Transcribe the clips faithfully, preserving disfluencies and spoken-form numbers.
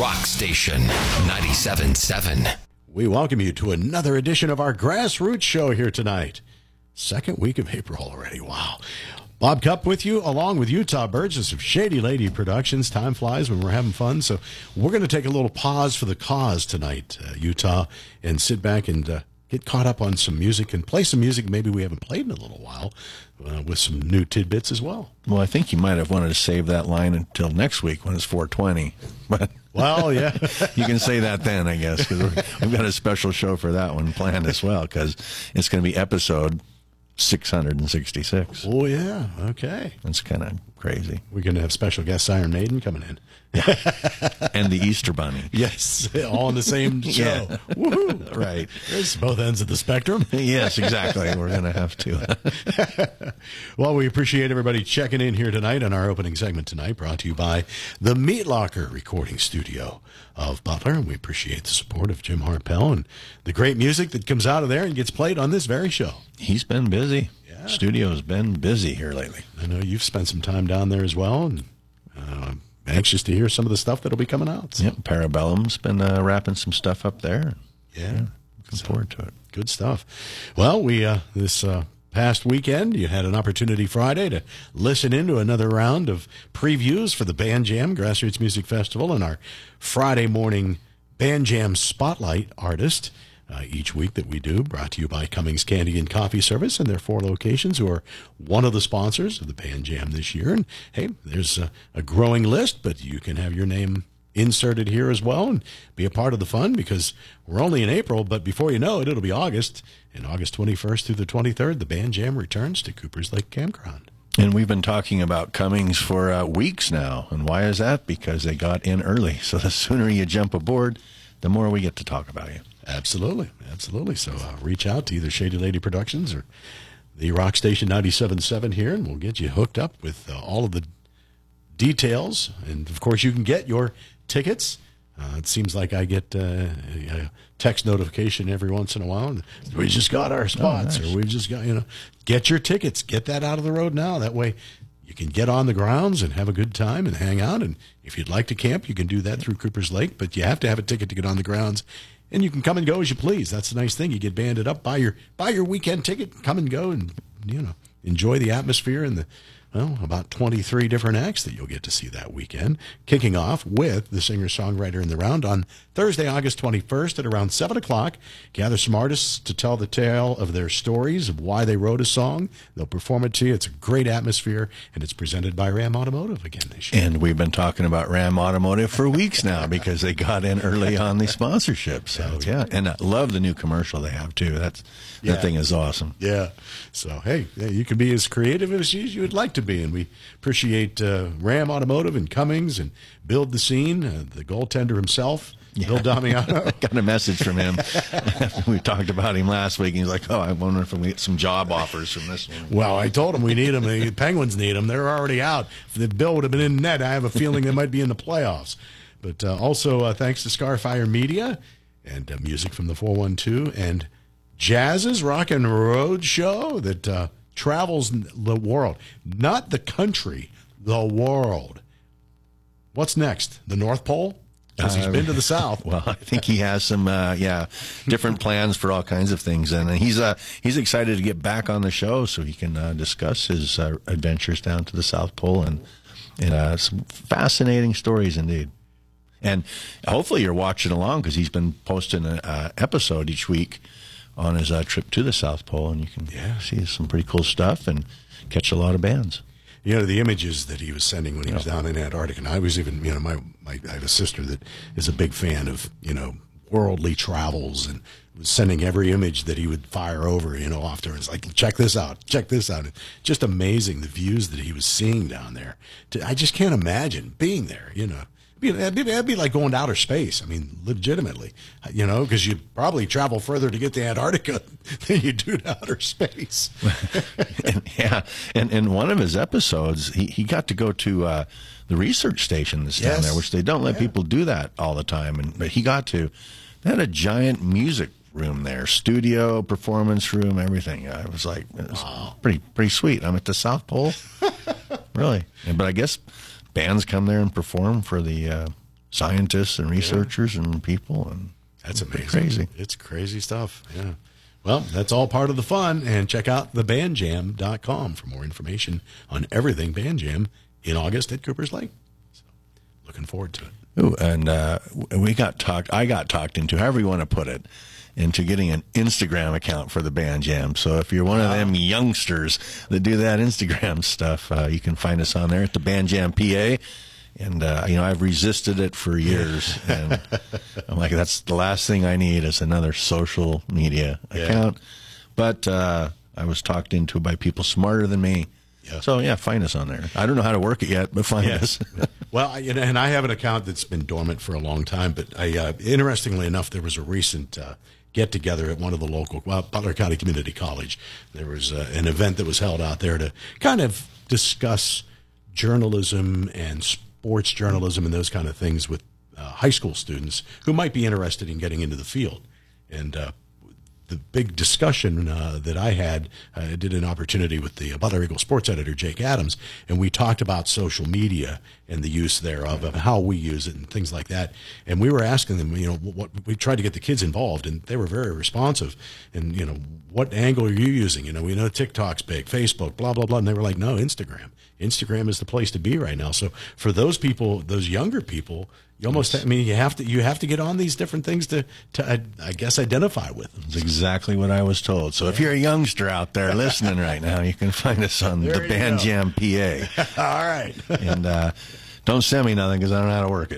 Rock Station ninety-seven point seven. We welcome you to another edition of our Grassroots Show here tonight. Second week of April already. Wow. Bob Cupp with you, along with Utah Burgess of Shady Lady Productions. Time flies when we're having fun, so we're going to take a little pause for the cause tonight, uh, Utah, and sit back and uh, get caught up on some music and play some music maybe we haven't played in a little while, uh, with some new tidbits as well. Well, I think you might have wanted to save that line until next week when it's four twenty, but... Well, yeah. You can say that then, I guess, because we've got a special show for that one planned as well, because it's going to be episode six hundred sixty-six. Oh, yeah. Okay. That's kind of crazy. We're going to have special guest Iron Maiden coming in. And the Easter Bunny. Yes, all on the same show. Yeah. Woohoo! Right. There's both ends of the spectrum. Yes, exactly. We're going to have to. Well, we appreciate everybody checking in here tonight on our opening segment tonight, brought to you by the Meat Locker Recording Studio of Butler. And we appreciate the support of Jim Harpel and the great music that comes out of there and gets played on this very show. He's been busy. Yeah. Studio's been busy here lately. I know you've spent some time down there as well, and uh, anxious to hear some of the stuff that'll be coming out. So. Yep, Parabellum's been uh, wrapping some stuff up there. Yeah, yeah looking so, forward to it. Good stuff. Well, we uh, this uh, past weekend, you had an opportunity Friday to listen into another round of previews for the Band Jam Grassroots Music Festival and our Friday morning Band Jam Spotlight artist. Uh, each week that we do, brought to you by Cummings Candy and Coffee Service and their four locations, who are one of the sponsors of the Band Jam this year. And hey, there's a, a growing list, but you can have your name inserted here as well and be a part of the fun, because we're only in April, but before you know it, it'll be August. And August twenty-first through the twenty-third, the Band Jam returns to Cooper's Lake Campground. And we've been talking about Cummings for uh, weeks now. And why is that? Because they got in early. So the sooner you jump aboard, the more we get to talk about you. Absolutely, absolutely. So uh, reach out to either Shady Lady Productions or the Rock Station ninety-seven point seven here, and we'll get you hooked up with uh, all of the details. And, of course, you can get your tickets. Uh, it seems like I get uh, a text notification every once in a while. And we just got our spots, oh, nice. or we've just got, you know, get your tickets. Get that out of the road now. That way you can get on the grounds and have a good time and hang out. And if you'd like to camp, you can do that through Cooper's Lake, but you have to have a ticket to get on the grounds. And you can come and go as you please. That's the nice thing. You get banded up, buy your buy your weekend ticket, come and go, and you know enjoy the atmosphere and the well about twenty-three different acts that you'll get to see that weekend. Kicking off with the singer-songwriter in the round on Thursday, August twenty-first at around seven o'clock. Gather some artists to tell the tale of their stories of why they wrote a song. They'll perform it to you. It's a great atmosphere, and it's presented by Ram Automotive again this year. And we've been talking about Ram Automotive for weeks now because they got in early on the sponsorship. So, yeah. And I love the new commercial they have, too. That's Yeah. That thing is awesome. Yeah. So, hey, you can be as creative as you would like to be. And we appreciate uh, Ram Automotive and Cummings and Build the Scene, uh, the goaltender himself, yeah. Bill Damiano. Got a message from him. We talked about him last week. And he's like, oh, I wonder if we get some job offers from this one. Well, I told him we need them. The Penguins need them. They're already out. If the Bill would have been in net, I have a feeling they might be in the playoffs. But uh, also uh, thanks to Scarfire Media and uh, music from the four one two and Jazz's Rock and Road Show that uh, travels the world. Not the country, the world. What's next? The North Pole? Because he's been to the South. Well, I think he has some, uh, yeah, different plans for all kinds of things. And he's uh, he's excited to get back on the show so he can uh, discuss his uh, adventures down to the South Pole and, and uh, some fascinating stories indeed. And hopefully you're watching along because he's been posting an uh, episode each week on his uh, trip to the South Pole, and you can yeah. see some pretty cool stuff and catch a lot of bands. You know, the images that he was sending when he was down in Antarctica, and I was even, you know, my, my I have a sister that is a big fan of, you know, worldly travels and was sending every image that he would fire over, you know, off to her. It's like, check this out, check this out. Just amazing, the views that he was seeing down there. I just can't imagine being there, you know. It'd be, it'd be like going to outer space. I mean, legitimately, you know, because you probably travel further to get to Antarctica than you do to outer space. and, yeah, and in one of his episodes, he, he got to go to uh, the research station that's yes. down there, which they don't let yeah. people do that all the time. And but he got to. They had a giant music room there, studio, performance room, everything. I was like, it was wow. pretty pretty sweet. I'm at the South Pole, really. But I guess bands come there and perform for the uh, scientists and researchers yeah. and people. And that's amazing. Crazy. It's crazy stuff. Yeah. Well, that's all part of the fun. And check out the band jam dot com for more information on everything Band Jam in August at Coopers Lake. So, looking forward to it. Ooh, and uh, we got talked. I got talked into, however you want to put it, into getting an Instagram account for the Band Jam. So if you're one of them youngsters that do that Instagram stuff, uh, you can find us on there at the Band Jam P A. And, uh, you know, I've resisted it for years. And I'm like, that's the last thing I need is another social media yeah. account. But uh, I was talked into by people smarter than me. Yeah. So, yeah, find us on there. I don't know how to work it yet, but find yes. us. Well, I, and I have an account that's been dormant for a long time. But I, uh, interestingly enough, there was a recent uh, get-together at one of the local, well, Butler County Community College. There was uh, an event that was held out there to kind of discuss journalism and sports journalism and those kind of things with uh, high school students who might be interested in getting into the field. And uh, the big discussion uh, that I had, uh, I did an opportunity with the Butler Eagle sports editor, Jake Adams, and we talked about social media and the use thereof, of how we use it and things like that. And we were asking them, you know, what we tried to get the kids involved, and they were very responsive. And, you know, what angle are you using? You know, we know TikTok's big, Facebook, blah, blah, blah. And they were like, no, Instagram. Instagram is the place to be right now. So for those people, those younger people, you almost, I mean, you have to, you have to get on these different things to, to, I guess, identify with them. That's exactly what I was told. So yeah. if you're a youngster out there listening right now, you can find us on there the Band go. Jam P A. All right. And, uh, don't send me nothing because I don't know how to work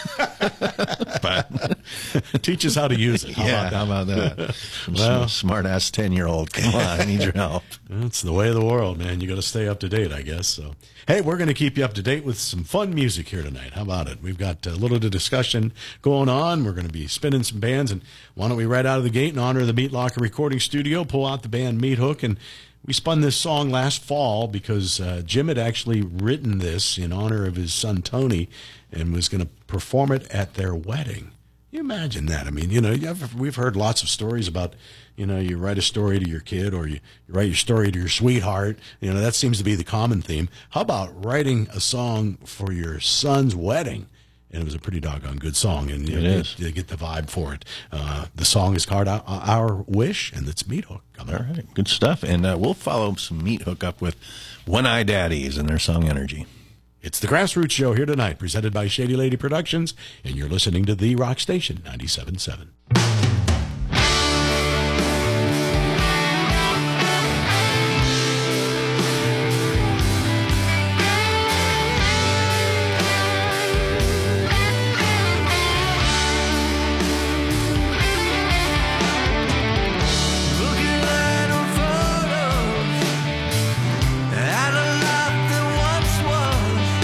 it. But teach us how to use it. How yeah, about how about that? Well, smart ass ten year old. Come on, I need your help. It's the way of the world, man. You got to stay up to date, I guess. So, hey, we're going to keep you up to date with some fun music here tonight. How about it? We've got a little bit of discussion going on. We're going to be spinning some bands, and why don't we right out of the gate in honor of the Meat Locker Recording Studio, pull out the band Meat Hook. And we spun this song last fall because uh, Jim had actually written this in honor of his son Tony and was going to perform it at their wedding. You imagine that? I mean, you know, we've heard lots of stories about, you know, you write a story to your kid or you, you write your story to your sweetheart. You know, that seems to be the common theme. How about writing a song for your son's wedding? And it was a pretty doggone good song, and you, it know, is. you get the vibe for it. Uh, the song is called Our Wish, and it's Meat Hook. All right, good stuff. And uh, we'll follow some Meat Hook up with One Eye Daddies and their song Energy. It's the Grassroots Show here tonight, presented by Shady Lady Productions, and you're listening to The Rock Station, ninety-seven point seven.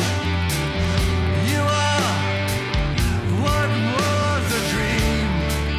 You are what was a dream.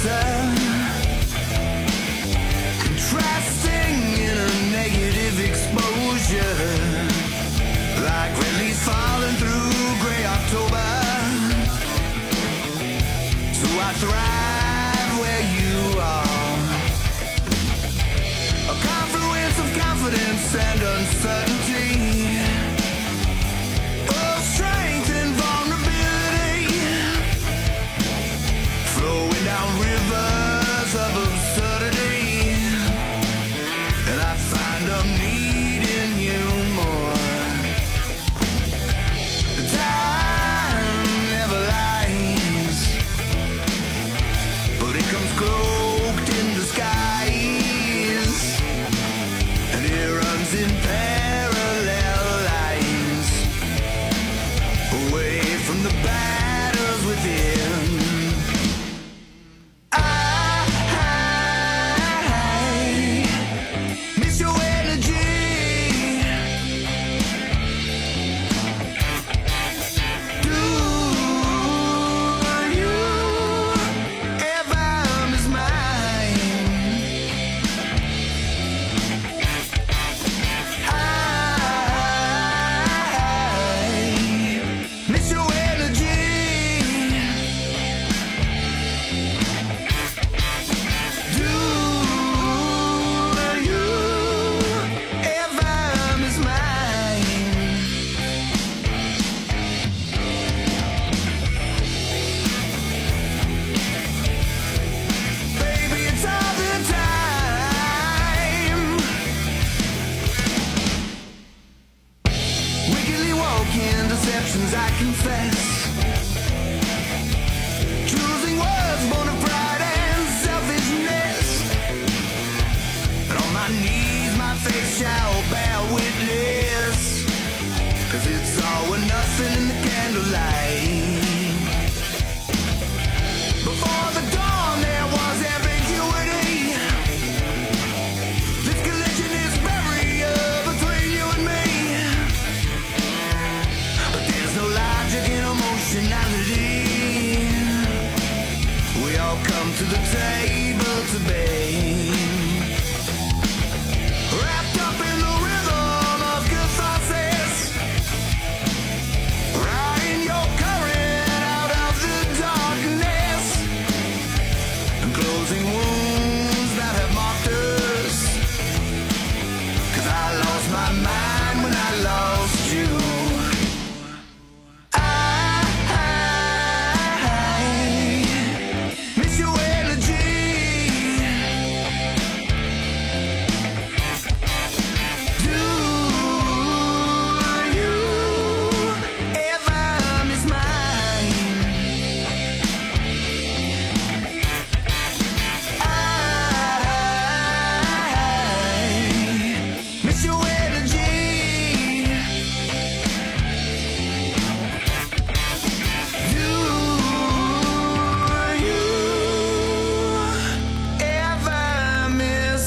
answer, contrasting in a negative exposure, like red leaves falling through gray October. So I thrive where you are, a confluence of confidence and uncertainty, of strength and vulnerability, flowing down rivers of absurdity, and I find I'm needing you more. The time never lies, but it comes cloaked in disguise, and it runs in parallel lines, away from the battles within. I miss your energy. Do you ever miss mine? I miss your energy. Do you ever miss mine? Baby, it's all the time. Wickedly walking deceptions, I confess. Choosing words born of pride and selfishness. And on my knees, my face shall bear witness. 'Cause it's all or nothing in the candlelight. Before the dawn, there was ambiguity. This collision is barrier between you and me. But there's no logic in emotionality. We all come to the table to bathe, wrapped up in the rhythm of catharsis, riding your current out of the darkness, and closing wounds that have marked us. 'Cause I lost my mind when I lost you. I miss your energy. Do you ever miss mine? I miss your energy. Do you ever miss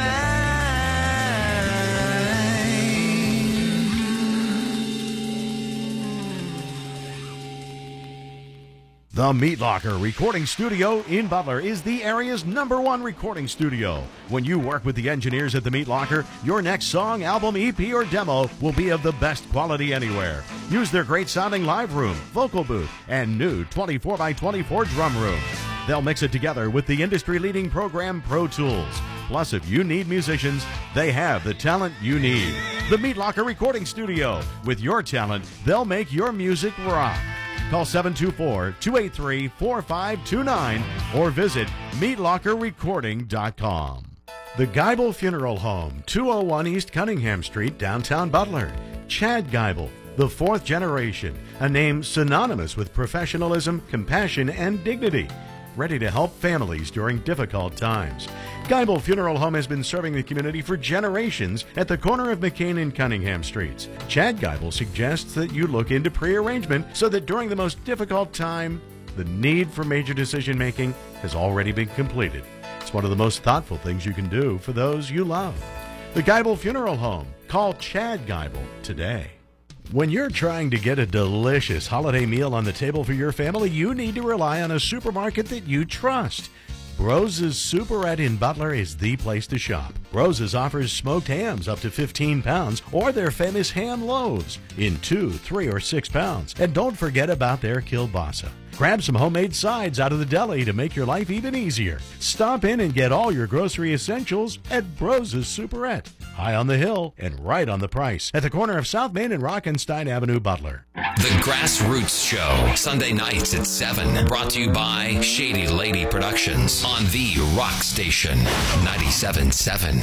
mine? The Meat Locker Recording Studio in Butler is the area's number one recording studio. When you work with the engineers at the Meat Locker, your next song, album, E P, or demo will be of the best quality anywhere. Use their great sounding live room, vocal booth, and new twenty-four by twenty-four drum room. They'll mix it together with the industry-leading program Pro Tools. Plus, if you need musicians, they have the talent you need. The Meat Locker Recording Studio. With your talent, they'll make your music rock. Call seven two four, two eight three, four five two nine or visit meat locker recording dot com. The Geibel Funeral Home, two oh one East Cunningham Street, downtown Butler. Chad Geibel, the fourth generation, a name synonymous with professionalism, compassion, and dignity. Ready to help families during difficult times. Geibel Funeral Home has been serving the community for generations at the corner of McCain and Cunningham Streets. Chad Geibel suggests that you look into pre-arrangement so that during the most difficult time, the need for major decision making has already been completed. It's one of the most thoughtful things you can do for those you love. The Geibel Funeral Home. Call Chad Geibel today. When you're trying to get a delicious holiday meal on the table for your family, you need to rely on a supermarket that you trust. Brose's Superette in Butler is the place to shop. Brose's offers smoked hams up to fifteen pounds or their famous ham loaves in two, three, or six pounds. And don't forget about their kielbasa. Grab some homemade sides out of the deli to make your life even easier. Stop in and get all your grocery essentials at Brose's Superette. High on the hill and right on the price at the corner of South Main and Rockenstein Avenue, Butler. The Grassroots Show, Sunday nights at seven. Brought to you by Shady Lady Productions on the Rock Station, ninety-seven point seven.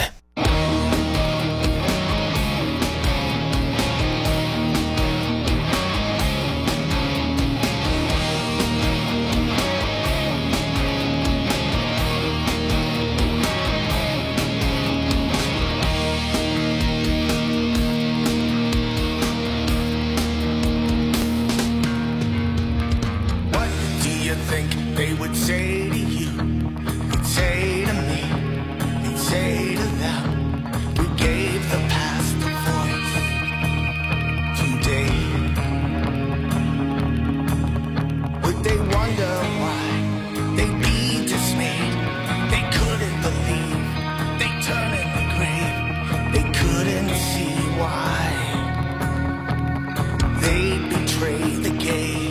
They would say to you, they'd say to me, they'd say to them, we gave the past a voice today. Would they wonder why they'd be dismayed? They couldn't believe they'd turn in the grave. They couldn't see why they'd betray the game.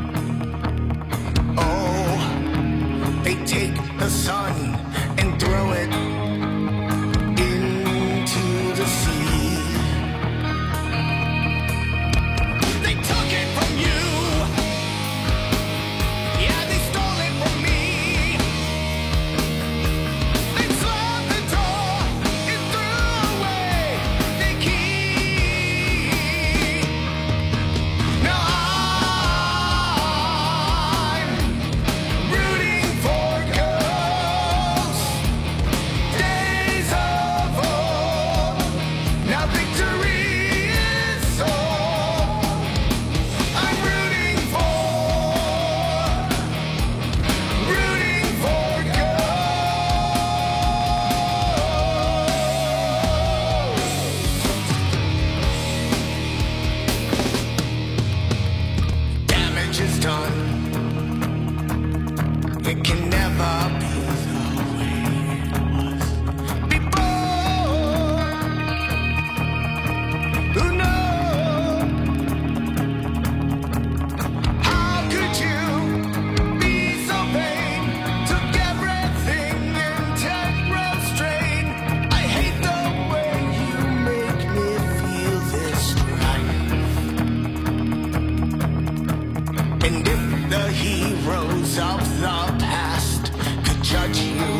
They take the sun and throw it into the sea. They took it from you. Yeah, they stole it from me. They slammed the door and threw away the key. Now I'm rooting for days of old. Now victory is sold. I'm rooting for, rooting for ghosts. Damage is done. It can never be the way it was before. Who knows? How could you be so vain? Took everything in temporal strain. I hate the way you make me feel this strife. And if the heroes of the past could judge you,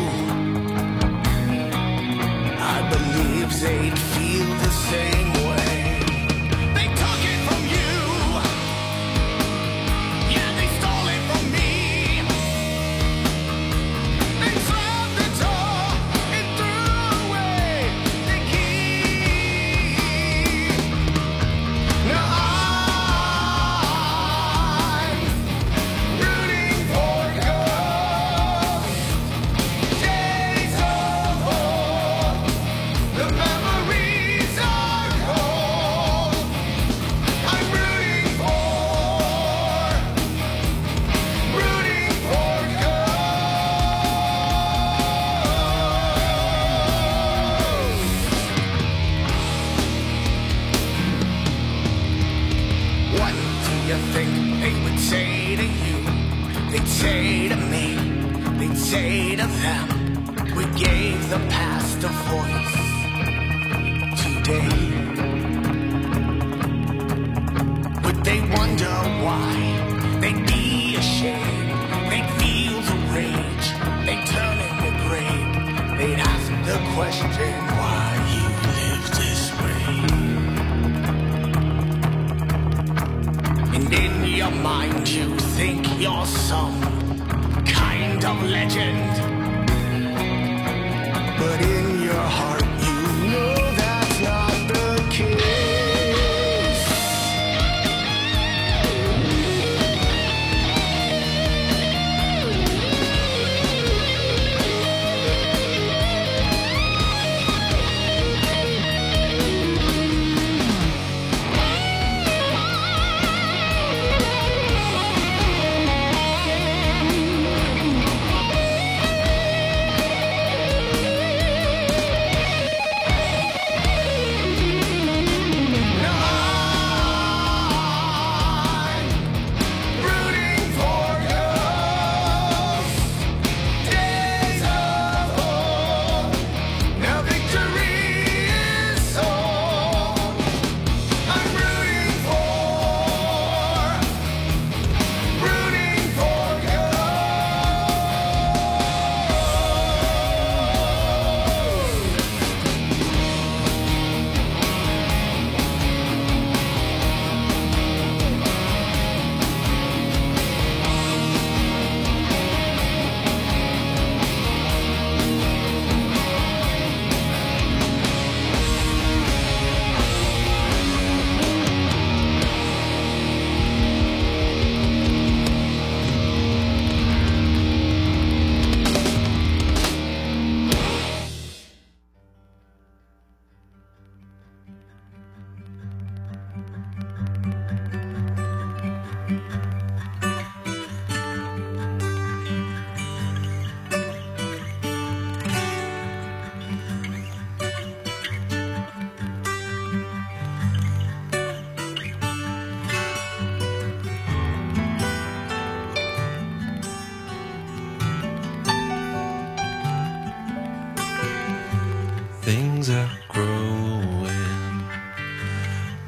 I believe they'd feel the same way. They took it from you. Yeah, they stole it from me. They slammed the door and threw away the key. Now I'm rooting for ghosts. Days of old. The memories are cold. I'm rooting for, rooting for ghosts. What do you think they would say to you? They'd say to me, they'd say to them, we gave the past a voice today. Would they wonder why they'd be ashamed? They'd feel the rage, they'd turn in the grave. They'd ask the question why you live this way. And in your mind you think you're some kind of legend, but in your heart you know that's not the case.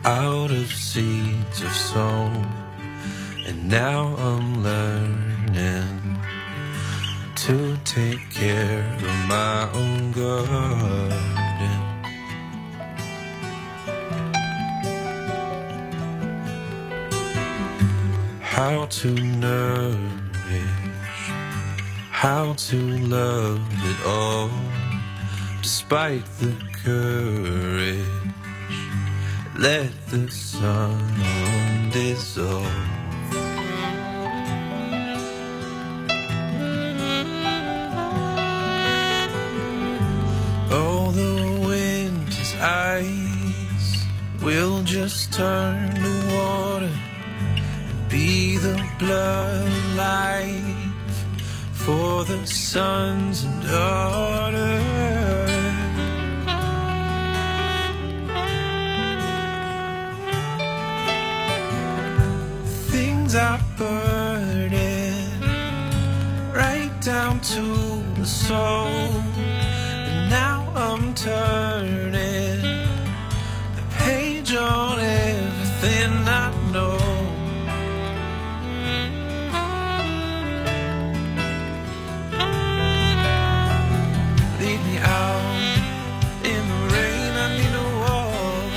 out of seeds of song, and now I'm learning to take care of my own garden. How to nourish, how to love it all, despite the courage. Let the sun dissolve. Oh, the winter's ice will just turn to water, be the blood life for the sons and daughters. Things are burning right down to the soul, and now I'm turning the page on everything I know. Lead me out in the rain, I need a walk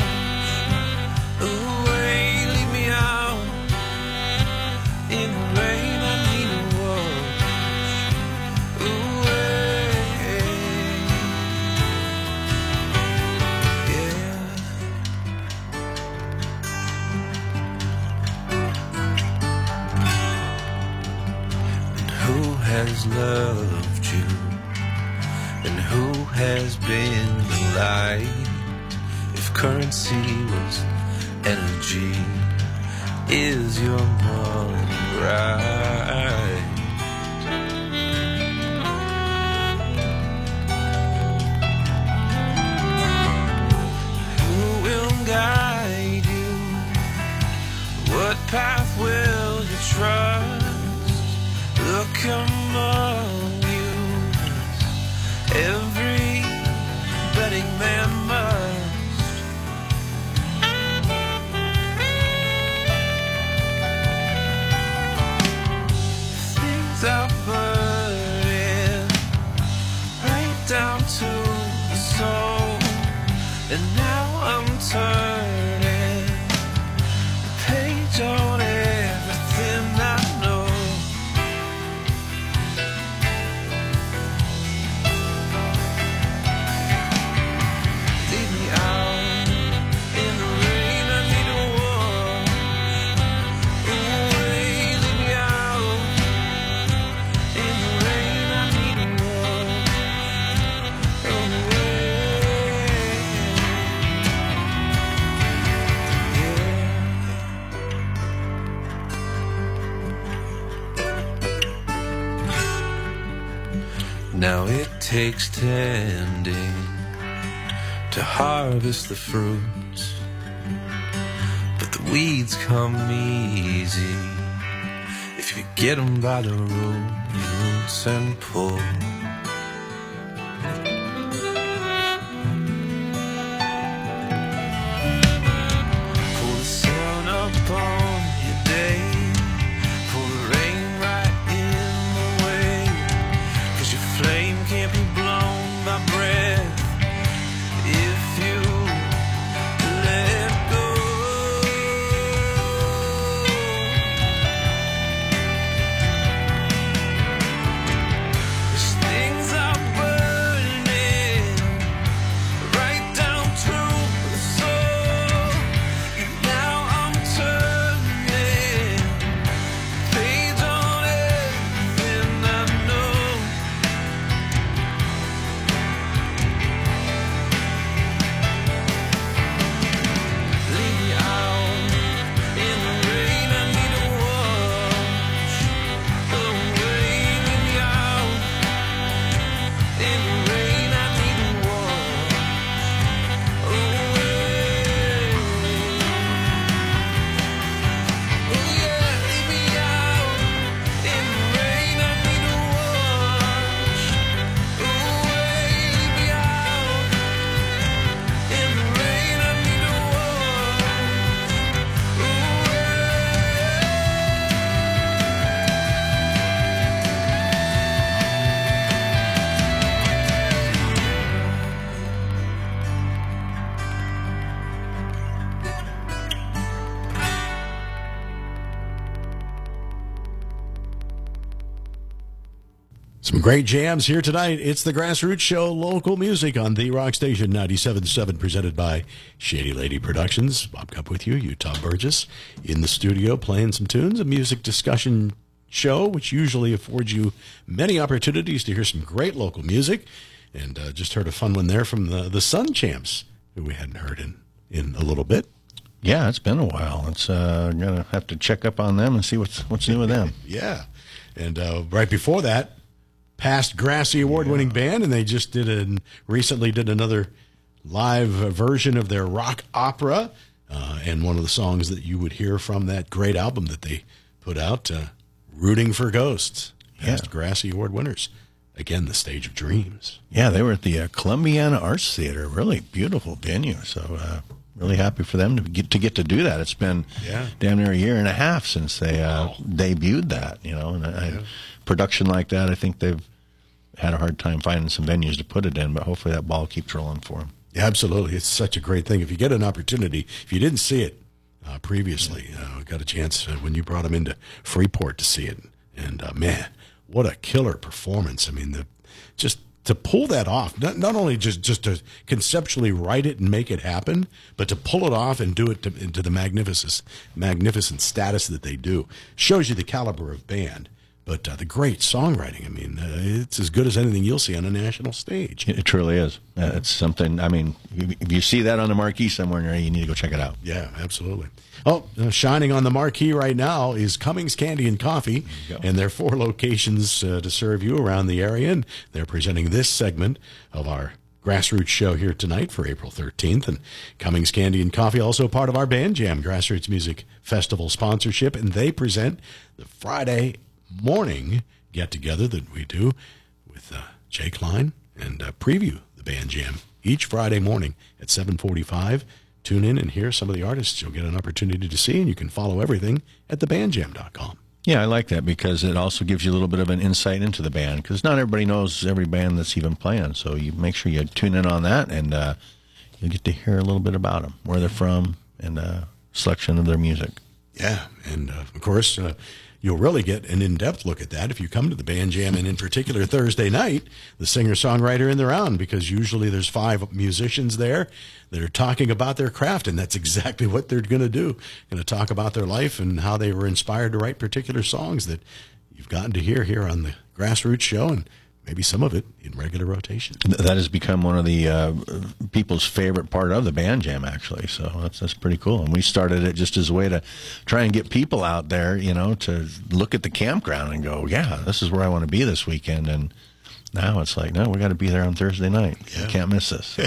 away. Lead me out in the rain, I need a walk away. Yeah. And who has loved you? And who has been the light? If currency was energy, is your money right? Who will guide you? What path will you trust? Look among you, every betting man must. Things are burning right down to the soul, and now I'm turning the page on everything I know. Lead me out in the rain, I need a walk away. Lead me out in the rain, I need a walk away. Yeah. Now it takes tending to harvest the fruits, but the weeds come easy if you get them by the roots and pull. Pull the sun up on your day, pull the rain right in the way, 'cause your flame can't be blown by breath if you let go. There's Some great jams here tonight. It's the Grassroots Show, local music on the Rock Station ninety-seven point seven, presented by Shady Lady Productions. Bob Cup with you, Utah Burgess, in the studio playing some tunes, a music discussion show, which usually affords you many opportunities to hear some great local music. And uh, just heard a fun one there from the, the Sun Champs, who we hadn't heard in, in a little bit. Yeah, it's been a while. It's uh, going to have to check up on them and see what's what's new with them. Yeah. And uh, right before that, past Grassy award-winning yeah. band, and they just did a, recently did another live version of their rock opera, uh, and one of the songs that you would hear from that great album that they put out, uh, Rooting for Ghosts, past yeah. Grassy award winners. Again, the Stage of Dreams. Yeah, they were at the uh, Columbiana Arts Theater, really beautiful venue, so uh, really happy for them to get to get to do that. It's been yeah. damn near a year and a half since they uh, wow. debuted that, you know, and I, yeah. production like that, I think they've had a hard time finding some venues to put it in, but hopefully that ball keeps rolling for them. Yeah, absolutely. It's such a great thing. If you get an opportunity, if you didn't see it uh, previously, uh, got a chance uh, when you brought them into Freeport to see it, and uh, man, what a killer performance. I mean, the just to pull that off, not, not only just, just to conceptually write it and make it happen, but to pull it off and do it to, into the magnificent, magnificent status that they do, shows you the caliber of band. But uh, the great songwriting, I mean, uh, it's as good as anything you'll see on a national stage. It, it truly is. Uh, it's something, I mean, if you see that on the marquee somewhere, you need to go check it out. Yeah, absolutely. Oh, uh, shining on the marquee right now is Cummings Candy and Coffee, and there are four locations uh, to serve you around the area, and they're presenting this segment of our Grassroots show here tonight for April thirteenth. And Cummings Candy and Coffee, also part of our Band Jam Grassroots Music Festival sponsorship, and they present the Friday morning get-together that we do with uh, Jay Klein and uh, preview the Band Jam each Friday morning at seven forty-five. Tune in and hear some of the artists you'll get an opportunity to see, and you can follow everything at the band jam dot com. Yeah, I like that because it also gives you a little bit of an insight into the band, because not everybody knows every band that's even playing, so you make sure you tune in on that, and uh, you'll get to hear a little bit about them, where they're from, and a uh, selection of their music. Yeah, and uh, of course, uh, you'll really get an in-depth look at that if you come to the Band Jam, and in particular Thursday night, the singer-songwriter in the round, because usually there's five musicians there that are talking about their craft, and that's exactly what they're going to do. Going to talk about their life and how they were inspired to write particular songs that you've gotten to hear here on the Grassroots show, and maybe some of it in regular rotation. That has become one of the uh, people's favorite part of the Band Jam, actually. So that's that's pretty cool. And we started it just as a way to try and get people out there, you know, to look at the campground and go, yeah, this is where I want to be this weekend. And now it's like, no, we got to be there on Thursday night. Yeah. You can't miss this.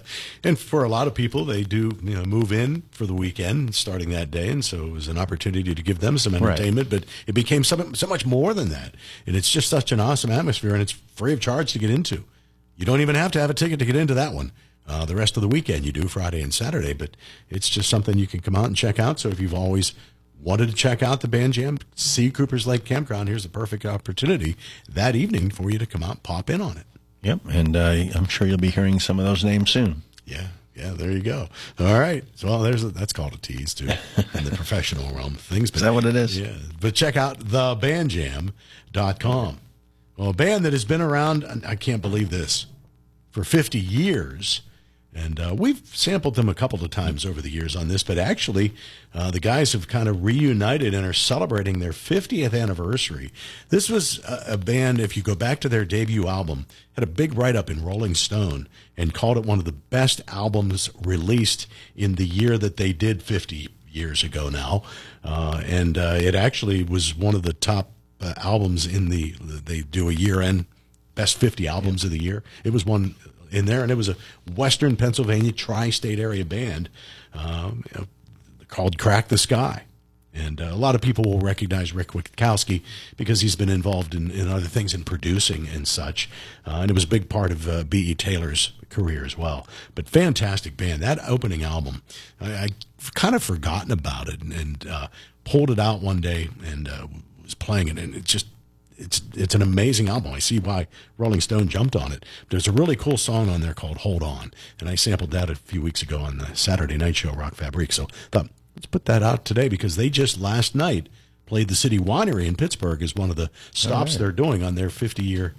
And for a lot of people, they do, you know, move in for the weekend starting that day, and so it was an opportunity to give them some entertainment. Right. But it became so, so much more than that, and it's just such an awesome atmosphere, and it's free of charge to get into. You don't even have to have a ticket to get into that one. Uh, the rest of the weekend you do, Friday and Saturday, but it's just something you can come out and check out. So if you've always wanted to check out the Band Jam, see Coopers Lake Campground, here's the perfect opportunity that evening for you to come out and pop in on it. Yep, and uh, I'm sure you'll be hearing some of those names soon. Yeah, yeah, there you go. All right. So, well, there's a, that's called a tease, too, in the professional realm of things. But, is that what it is? Yeah, but check out the band jam dot com. Well, a band that has been around, I can't believe this, for fifty years. And uh, we've sampled them a couple of times over the years on this, but actually uh, the guys have kind of reunited and are celebrating their fiftieth anniversary. This was a, a band, if you go back to their debut album, had a big write-up in Rolling Stone and called it one of the best albums released in the year that they did fifty years ago now. Uh, and uh, it actually was one of the top uh, albums in the, they do a year-end best fifty albums of the year. It was one in there, and it was a Western Pennsylvania tri-state area band um, you know, called Crack the Sky. And uh, a lot of people will recognize Rick Witkowski because he's been involved in, in other things, in producing and such. Uh, and it was a big part of uh, B E. Taylor's career as well. But fantastic band. That opening album, I, I kind of forgotten about it and, and uh, pulled it out one day and uh, was playing it, and it just It's it's an amazing album. I see why Rolling Stone jumped on it. There's a really cool song on there called Hold On, and I sampled that a few weeks ago on the Saturday night show, Rock Fabrique. So I thought, let's put that out today because they just last night played the City Winery in Pittsburgh as one of the stops right. they're doing on their fifty-year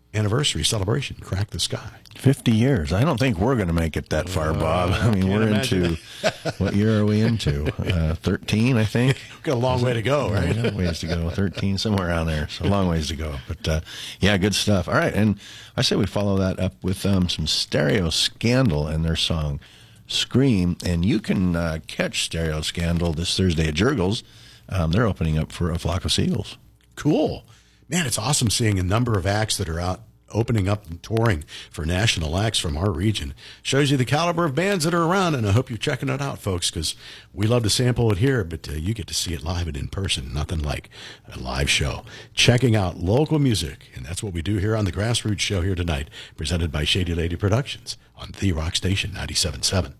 anniversary celebration, Crack the Sky. fifty years. I don't think we're going to make it that far, Bob. I mean, can't we're imagine into, what year are we into? Uh, thirteen, I think. We've got a long way to go, right? Yeah, ways to go. thirteen, somewhere around there. So a long ways to go. But, uh, yeah, good stuff. All right. And I say we follow that up with um, some Stereo Scandal and their song Scream. And you can uh, catch Stereo Scandal this Thursday at Jurgles. Um, they're opening up for A Flock of Seagulls. Cool. Man, it's awesome seeing a number of acts that are out opening up and touring for national acts from our region. Shows you the caliber of bands that are around, and I hope you're checking it out, folks, because we love to sample it here, but uh, you get to see it live and in person. Nothing like a live show. Checking out local music, and that's what we do here on the Grassroots Show here tonight, presented by Shady Lady Productions on The Rock Station ninety-seven point seven.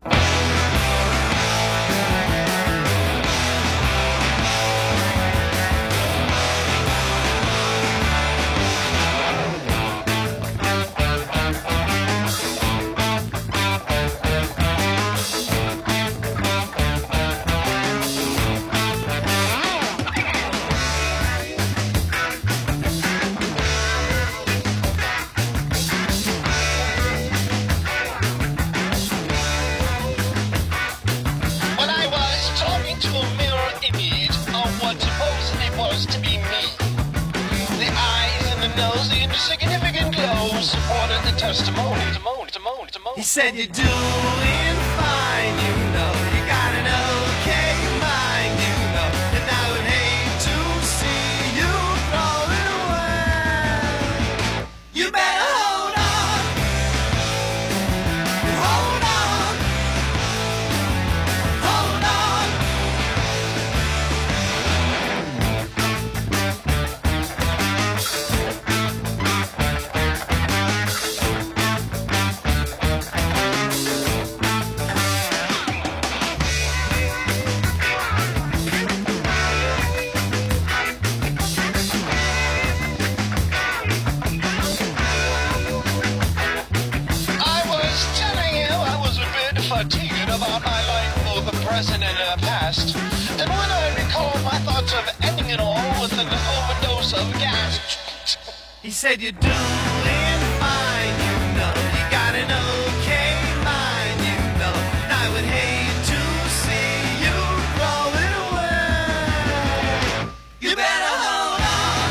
When I was talking to a mirror image of what supposedly was to be me, the eyes and the nose, the insignificant glow supported the testimony. testimony, testimony, testimony. He said, "You're doing fine, you know. You got an okay mind, you know. And I would hate to see you throwing away. You better hold on. Hold on. Hold on." I was telling you I was a bit fatigued about my life, both the present and the past. And when I recalled my thoughts of ending it all with an overdose of gas, he said, "You're doing fine, you know. You got an okay mind, you know. And I would hate to see you throw it away. You better hold on.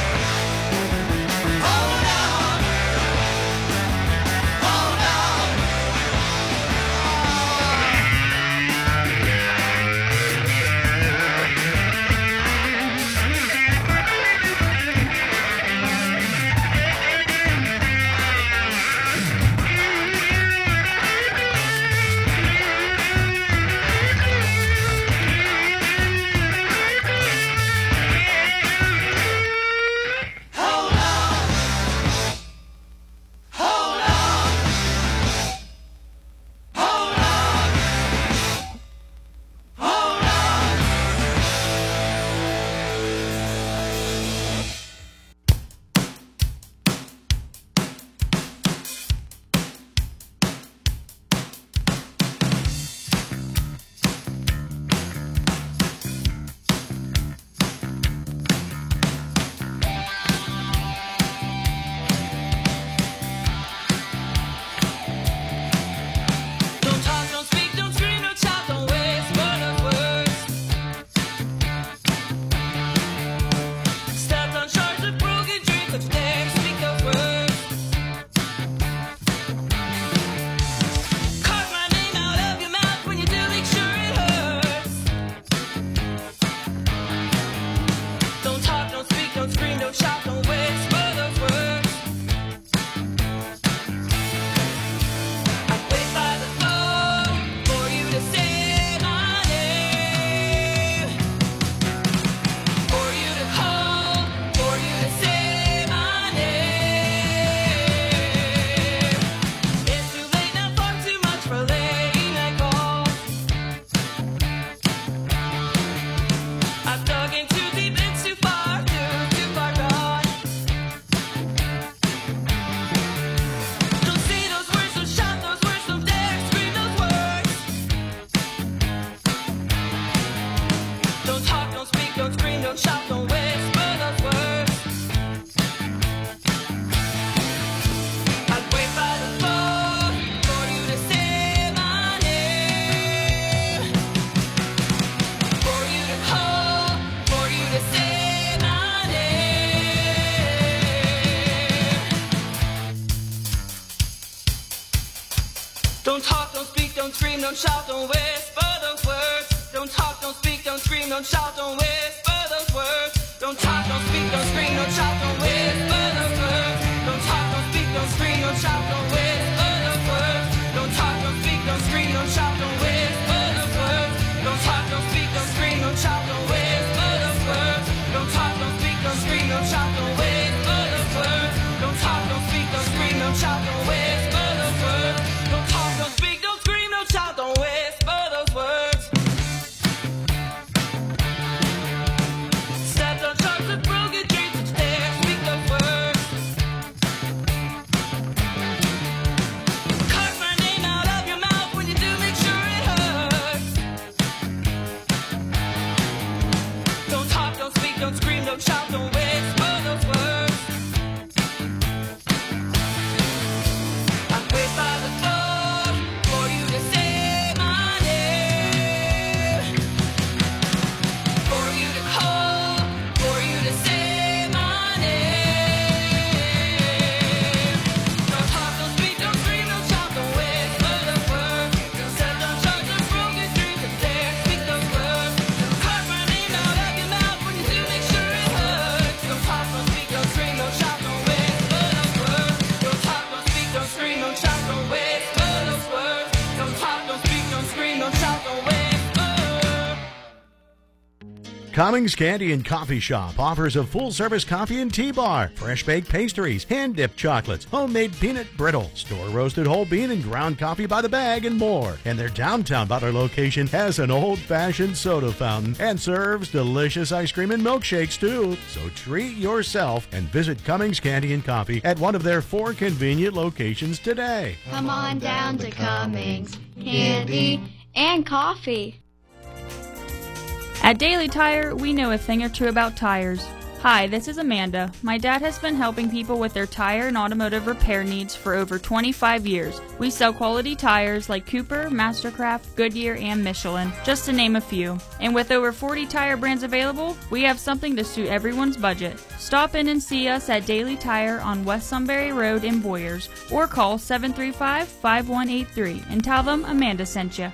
Hold on. Hold on. Don't talk, don't speak, don't scream, don't shout, don't whisper those words. Don't talk, don't speak, don't scream, don't shout, don't whisper those words. Don't talk, don't speak, don't scream, don't shout, don't whisper those words. Don't talk, don't speak, don't scream, don't shout, don't whisper those words. Don't talk, don't speak, don't scream, don't shout, don't whisper those words. Don't talk, don't speak, don't scream, don't shout, don't whisper those words. Don't talk, don't speak, don't scream, don't shout, don't whisper those words. Don't talk, don't speak, don't scream, don't shout, don't whisper those words. Stepped on sharks with broken dreams, which dare speak those words. Carve my name out of your mouth when you do, make sure it hurts. Don't talk, don't speak, don't scream, don't shout, don't whisper those words. I wait by the door for you to say my name. For you to call, for you to say my name. Don't talk, don't speak, don't scream, don't shout, don't whisper those words. Set on sharks and broken dreams and dare speak those words. Carve my name out of your mouth when you do, make sure it hurts. Don't talk, don't speak, don't scream, don't shout, don't whisper those words. Don't talk, don't speak, don't scream, don't shout, don't whisper those words. Don't talk, don't speak, don't scream, don't shout, don't whisper. Cummings Candy and Coffee Shop offers a full-service coffee and tea bar, fresh-baked pastries, hand-dipped chocolates, homemade peanut brittle, store-roasted whole bean and ground coffee by the bag, and more. And their downtown Butler location has an old-fashioned soda fountain and serves delicious ice cream and milkshakes, too. So treat yourself and visit Cummings Candy and Coffee at one of their four convenient locations today. Come on down to Cummings Candy and Coffee. At Daily Tire, we know a thing or two about tires. Hi, this is Amanda. My dad has been helping people with their tire and automotive repair needs for over twenty-five years. We sell quality tires like Cooper, Mastercraft, Goodyear, and Michelin, just to name a few. And with over forty tire brands available, we have something to suit everyone's budget. Stop in and see us at Daily Tire on West Sunbury Road in Boyers, or call seven three five, five one eight three and tell them Amanda sent you.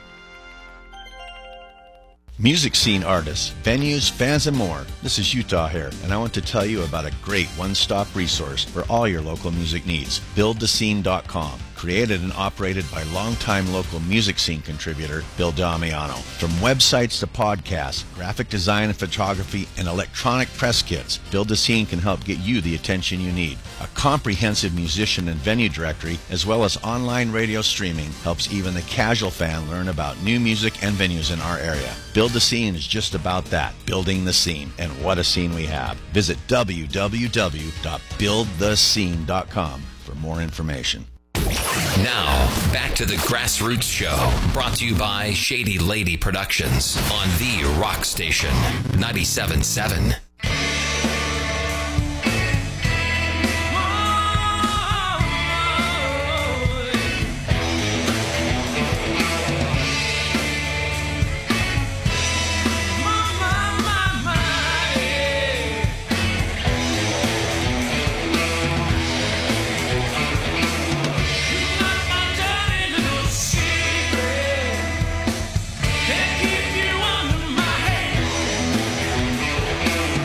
Music scene artists, venues, fans, and more. This is Utah here, and I want to tell you about a great one-stop resource for all your local music needs. build the scene dot com. Created and operated by longtime local music scene contributor Bill Damiano. From websites to podcasts, graphic design and photography, and electronic press kits, Build the Scene can help get you the attention you need. A comprehensive musician and venue directory, as well as online radio streaming, helps even the casual fan learn about new music and venues in our area. Build the Scene is just about that, building the scene, and what a scene we have. Visit w w w dot build the scene dot com for more information. Now, back to the Grassroots Show, brought to you by Shady Lady Productions on the Rock Station, ninety-seven point seven. Can't keep you under my hand.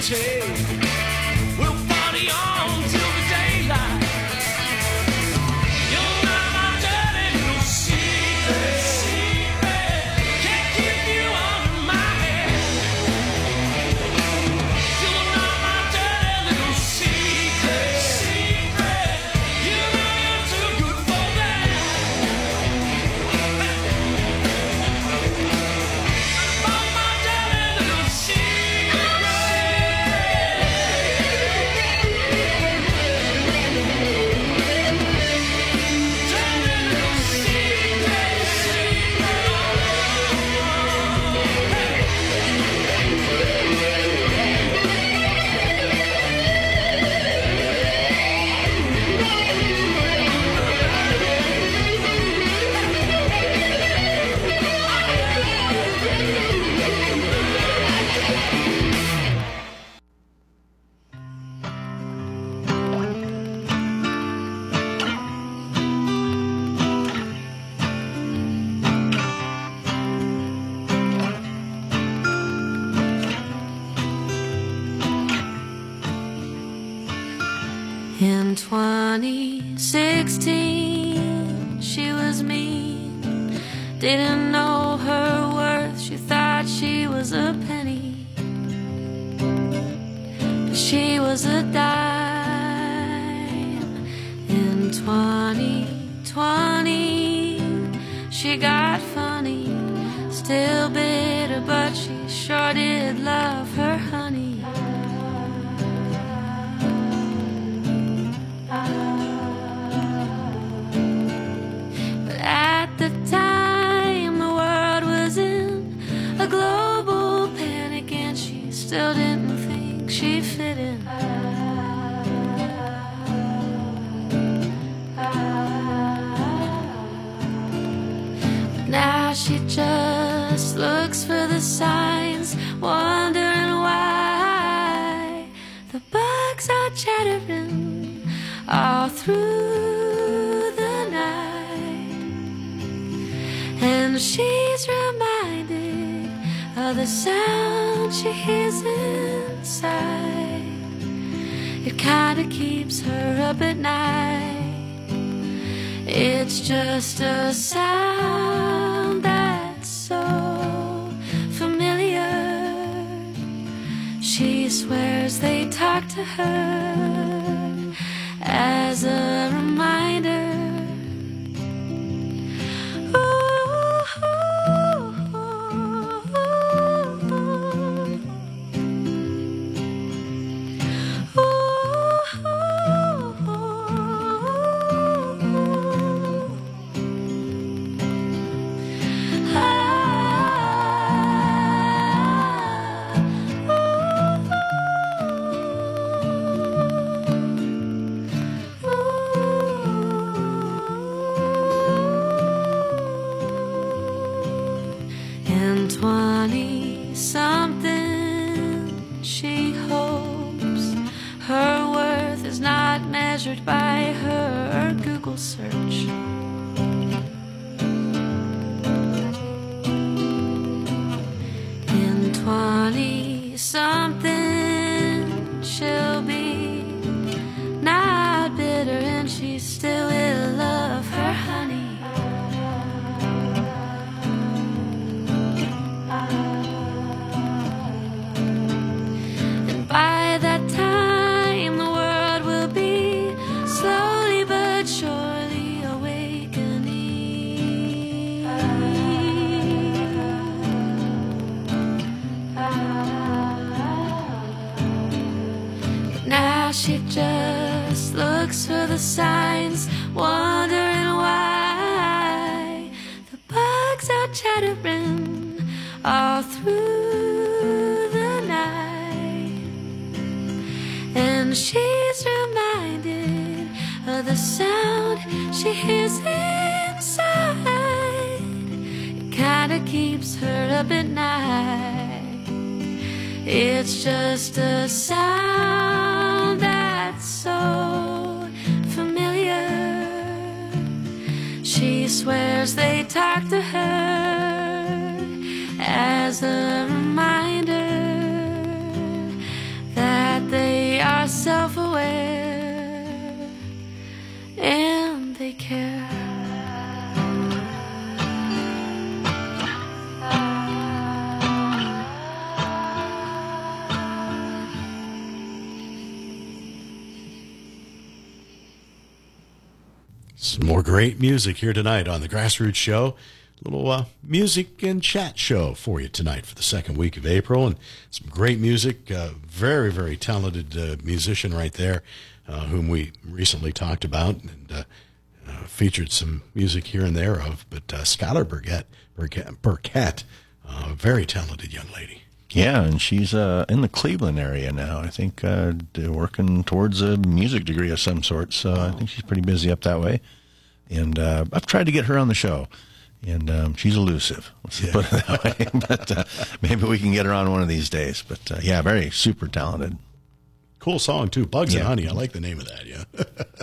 take. We'll party on till the daylight. You're not my dirty little secret. Can't keep you under my head. You're not my dirty little secret. You know you're too good for that. Oh, my dirty little secret. In twenty sixteen, she was mean, didn't know her worth, she thought she was a penny, but she was a dime. In twenty twenty, she got funny, still bitter, but she sure did love her honey. But at the time the world was in a global panic, and she still didn't think she fit in. But now she just looks for the signs, wondering why the bugs are chattering all through the night. And she's reminded of the sound she hears inside. It kinda keeps her up at night. It's just a sound that's so familiar. She swears they talk to her as a reminder. In twenty something, she hopes her worth is not measured by her Google search. In twenty something, she'll be not bitter, and she still will love her honey. And by that time the world will be slowly but surely awakening. But now she just looks for the signs, wondering why the bugs are chattering all through the night. And she's reminded of the sound she hears inside. It kinda keeps her up at night. It's just a sound that's so familiar. She swears they talk to her as a reminder self-aware, and they care. Some more great music here tonight on the Grassroots Show. A little uh, music and chat show for you tonight for the second week of April. And some great music. Uh, very, very talented uh, musician right there, uh, whom we recently talked about and uh, uh, featured some music here and there of. But uh, Skylar Burkett, Burkett, Burkett uh, very talented young lady. Yeah, and she's uh, in the Cleveland area now. I think uh, working towards a music degree of some sort. So I think she's pretty busy up that way. And uh, I've tried to get her on the show, and um, she's elusive. Let's yeah. put it that way. But uh, maybe we can get her on one of these days. But uh, yeah, very super talented. Cool song too, Bugs yeah. and Honey. I like the name of that. Yeah,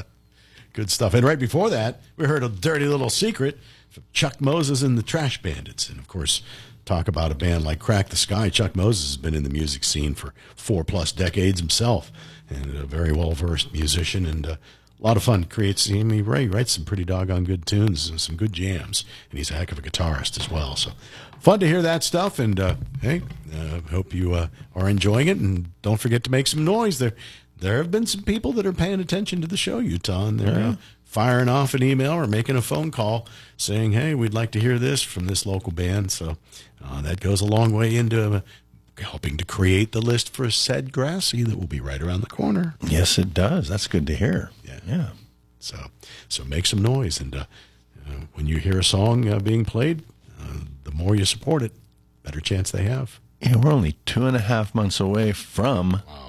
good stuff. And right before that, we heard a dirty little secret from Chuck Moses and the Trash Bandits, and of course, talk about a band like Crack the Sky. Chuck Moses has been in the music scene for four plus decades himself, and a very well versed musician, and uh, a lot of fun. Creates him. He writes some pretty doggone good tunes and some good jams, and he's a heck of a guitarist as well. So fun to hear that stuff. And uh, hey, uh, hope you uh, are enjoying it. And don't forget to make some noise. There, there have been some people that are paying attention to the show, Utah, and they're uh, firing off an email or making a phone call saying, "Hey, we'd like to hear this from this local band." So uh, that goes a long way into Uh, helping to create the list for said Grassy that will be right around the corner. Yes, it does. That's good to hear. Yeah. Yeah. So, so make some noise. And uh, uh, when you hear a song uh, being played, uh, the more you support it, better chance they have. Yeah, we're only two and a half months away from wow.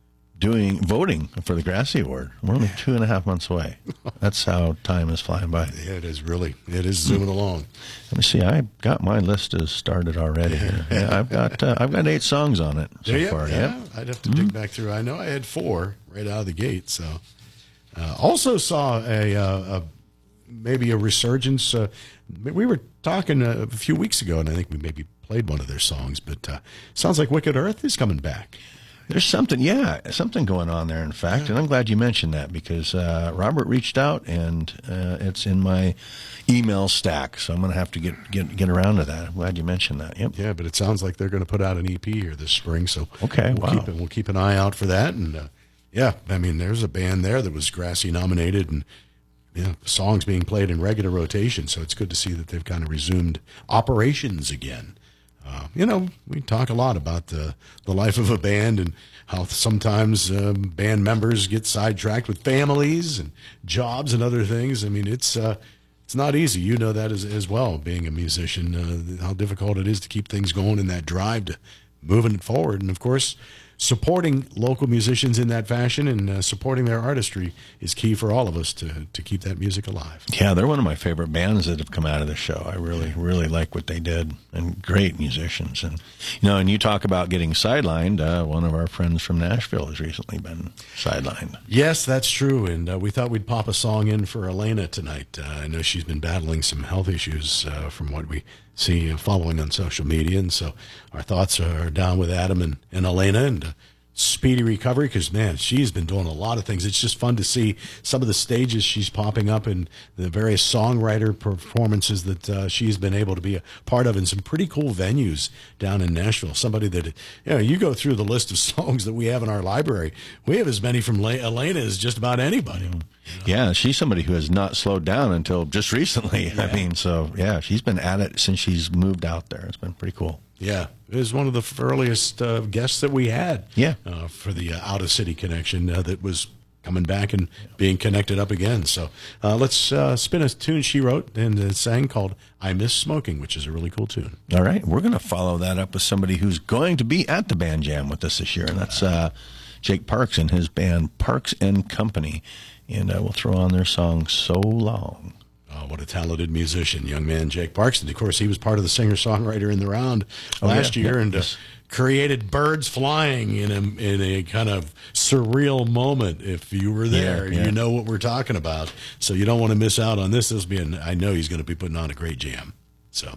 doing voting for the Grassy Award. We're only two and a half months away. That's how time is flying by. Yeah, it is really. It is zooming along. Let me see. I got my list is started already. Here. Yeah, I've got uh, I've got eight songs on it so yeah, far. Yeah, Yep. I'd have to dig back through. I know I had four right out of the gate. So, uh, also saw a, uh, a maybe a resurgence. Uh, we were talking a, a few weeks ago, and I think we maybe played one of their songs. But uh, sounds like Wicked Earth is coming back. There's something, yeah, something going on there, in fact, yeah. and I'm glad you mentioned that because uh, Robert reached out, and uh, it's in my email stack, so I'm going to have to get, get get around to that. I'm glad you mentioned that. Yep. Yeah, but it sounds like they're going to put out an E P here this spring, so okay, we'll wow. keep it, we'll keep an eye out for that. And uh, yeah, I mean, there's a band there that was Grassy nominated, and yeah, songs being played in regular rotation, so it's good to see that they've kind of resumed operations again. Uh, you know, we talk a lot about the the life of a band and how sometimes um, band members get sidetracked with families and jobs and other things. I mean, it's uh, it's not easy. You know that as as well, being a musician, uh, how difficult it is to keep things going in that drive to moving it forward. And of course, supporting local musicians in that fashion and uh, supporting their artistry is key for all of us to to keep that music alive. Yeah, they're one of my favorite bands that have come out of the show. I really, really like what they did, and great musicians. And you know, and you talk about getting sidelined. Uh, one of our friends from Nashville has recently been sidelined. Yes, that's true. And uh, we thought we'd pop a song in for Elena tonight. Uh, I know she's been battling some health issues uh, from what we see uh, following on social media. And so our thoughts are down with Adam and, and Elena, and uh, speedy recovery, because, man, she's been doing a lot of things. It's just fun to see some of the stages she's popping up in, the various songwriter performances that uh, she's been able to be a part of in some pretty cool venues down in Nashville. Somebody that, you know, you go through the list of songs that we have in our library, we have as many from Le- Elena as just about anybody. You know? Yeah, she's somebody who has not slowed down until just recently. Yeah. I mean, so, yeah, she's been at it since she's moved out there. It's been pretty cool. Yeah, it was one of the earliest uh, guests that we had. Yeah, uh, for the uh, out of city connection uh, that was coming back and being connected up again. So uh, let's uh, spin a tune she wrote and uh, sang called "I Miss Smoking," which is a really cool tune. All right, we're going to follow that up with somebody who's going to be at the band jam with us this year, and that's uh, Jake Parks and his band Parks and Company, and uh, we'll throw on their song "So Long." Oh, what a talented musician, young man Jake Parks. And, of course, he was part of the singer-songwriter in the round last oh, yeah. year yeah. and uh, created Birds Flying in a, in a kind of surreal moment. If you were there, yeah, yeah. you know what we're talking about. So you don't want to miss out on this. This will be an, I know he's going to be putting on a great jam. So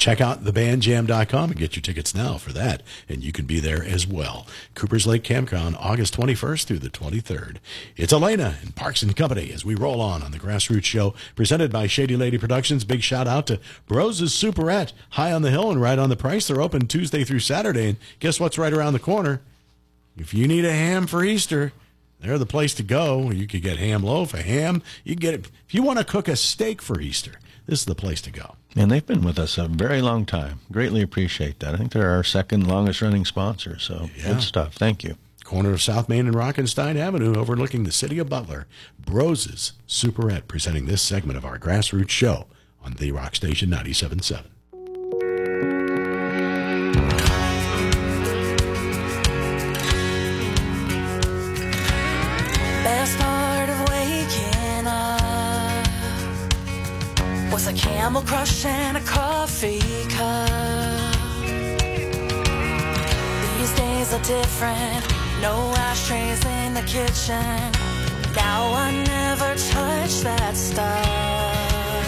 Check out the band jam dot com and get your tickets now for that, and you can be there as well. Coopers Lake Campground, August twenty-first through the twenty-third. It's Elena and Parks and Company as we roll on on the Grassroots Show, presented by Shady Lady Productions. Big shout out to Bros' Superette, high on the hill and right on the price. They're open Tuesday through Saturday, and guess what's right around the corner? If you need a ham for Easter, they're the place to go. You could get ham loaf, a ham. You can get it. If you want to cook a steak for Easter, this is the place to go. And they've been with us a very long time. Greatly appreciate that. I think they're our second longest running sponsor, so Yeah. good stuff. Thank you. Corner of South Main and Rockenstein Avenue, overlooking the city of Butler. Bros' Superette, presenting this segment of our Grassroots Show on the Rock Station ninety-seven point seven. Best part of waking up was a Camel Crush and a coffee cup. These days are different, no ashtrays in the kitchen. Now I never touch that stuff.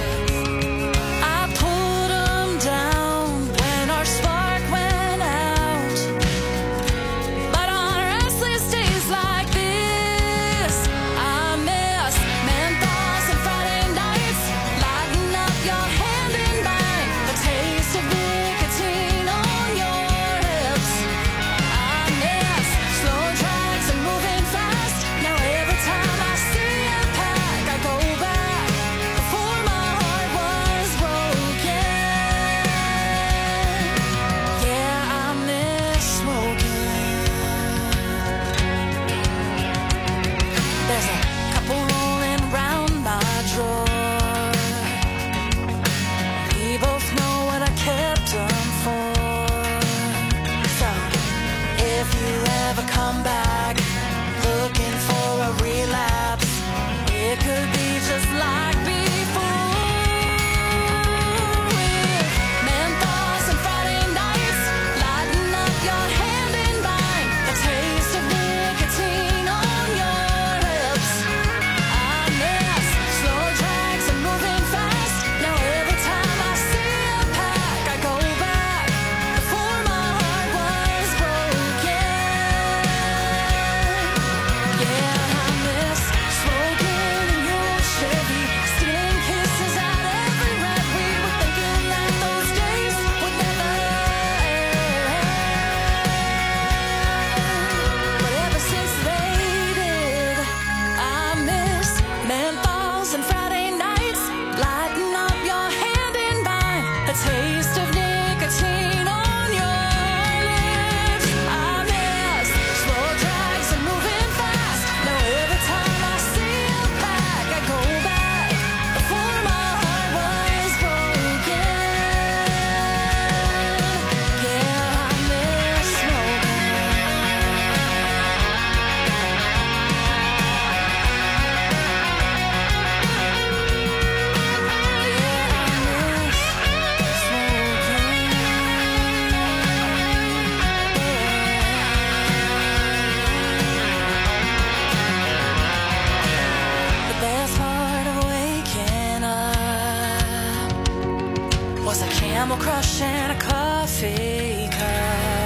I put 'em down when our spark went out. But on restless days like this, I miss menthols and Friday nights. Lighten up your hand in mine, the taste of nicotine on your lips. I miss slow tracks and moving fast. Now every time I see a pack, I go back before my heart was broken. Yeah, I miss smoking. There's a couple rolling around my drawer. We both know what I kept them for. So, if you ever come back looking for a relapse, it could be just like before. With menthols and Friday nights, lighten up your hand in mine, the taste of nicotine on your lips. I miss slow tracks and moving fast. Now every time I see a pack, I go back before my heart was broken. Yeah, I miss smoking in your Chevy, stealing kisses out every red weed. We're thinking that those days would never end. But ever since they did, I miss menthols and Friday nights. Lighten up your hand in mine, the taste of nicotine on your lips. I miss slow tracks and moving fast. Now every time I see a pack, I go back before my heart was broken. Yeah, I miss The best part of waking up was a Camel Crush and a coffee cup.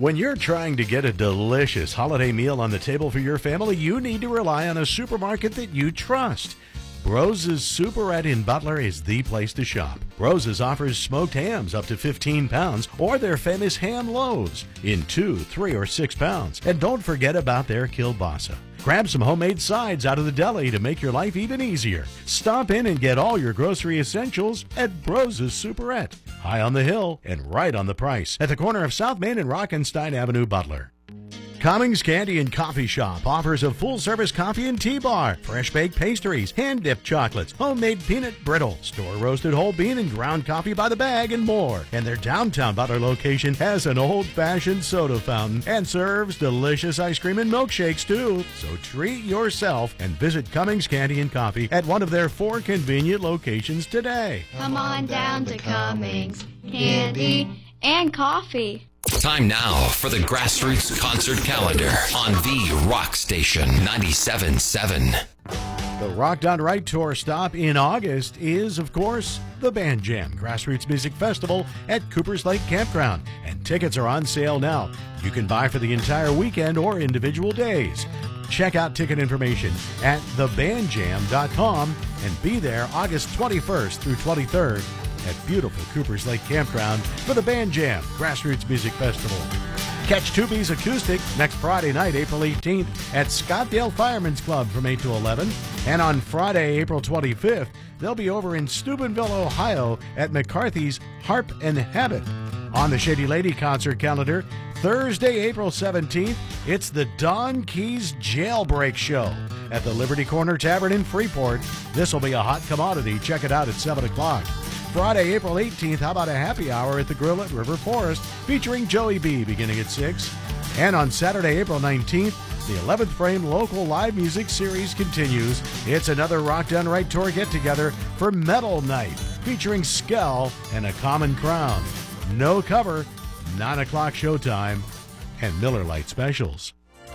When you're trying to get a delicious holiday meal on the table for your family, you need to rely on a supermarket that you trust. Brose's Superette in Butler is the place to shop. Brose's offers smoked hams up to fifteen pounds or their famous ham loaves in two, three, or six pounds. And don't forget about their kielbasa. Grab some homemade sides out of the deli to make your life even easier. Stop in and get all your grocery essentials at Brose's Superette. High on the hill and right on the price at the corner of South Main and Rockenstein Avenue, Butler. Cummings Candy and Coffee Shop offers a full-service coffee and tea bar, fresh-baked pastries, hand-dipped chocolates, homemade peanut brittle, store-roasted whole bean and ground coffee by the bag, and more. And their downtown Butler location has an old-fashioned soda fountain and serves delicious ice cream and milkshakes, too. So treat yourself and visit Cummings Candy and Coffee at one of their four convenient locations today. Come on down to Cummings Candy and Coffee. Time now for the Grassroots Concert Calendar on the Rock Station ninety-seven point seven. The Rock Done Right Tour stop in August is, of course, the Band Jam Grassroots Music Festival at Coopers Lake Campground, and tickets are on sale now. You can buy for the entire weekend or individual days. Check out ticket information at the band jam dot com and be there August twenty-first through twenty-third at beautiful Coopers Lake Campground for the Band Jam Grassroots Music Festival. Catch two B's Acoustic next Friday night, April eighteenth at Scottdale Firemen's Club from eight to eleven. And on Friday, April twenty-fifth, they'll be over in Steubenville, Ohio at McCarthy's Harp and Habit. On the Shady Lady concert calendar, Thursday, April seventeenth, it's the Don Keys Jailbreak Show at the Liberty Corner Tavern in Freeport. This will be a hot commodity. Check it out at seven o'clock. Friday, April eighteenth, how about a happy hour at the Grill at River Forest featuring Joey B beginning at six. And on Saturday, April nineteenth, the eleventh Frame Local Live Music Series continues. It's another Rock Done Right Tour get-together for Metal Night featuring Skell and A Common Crown. No cover, nine o'clock showtime, and Miller Lite specials.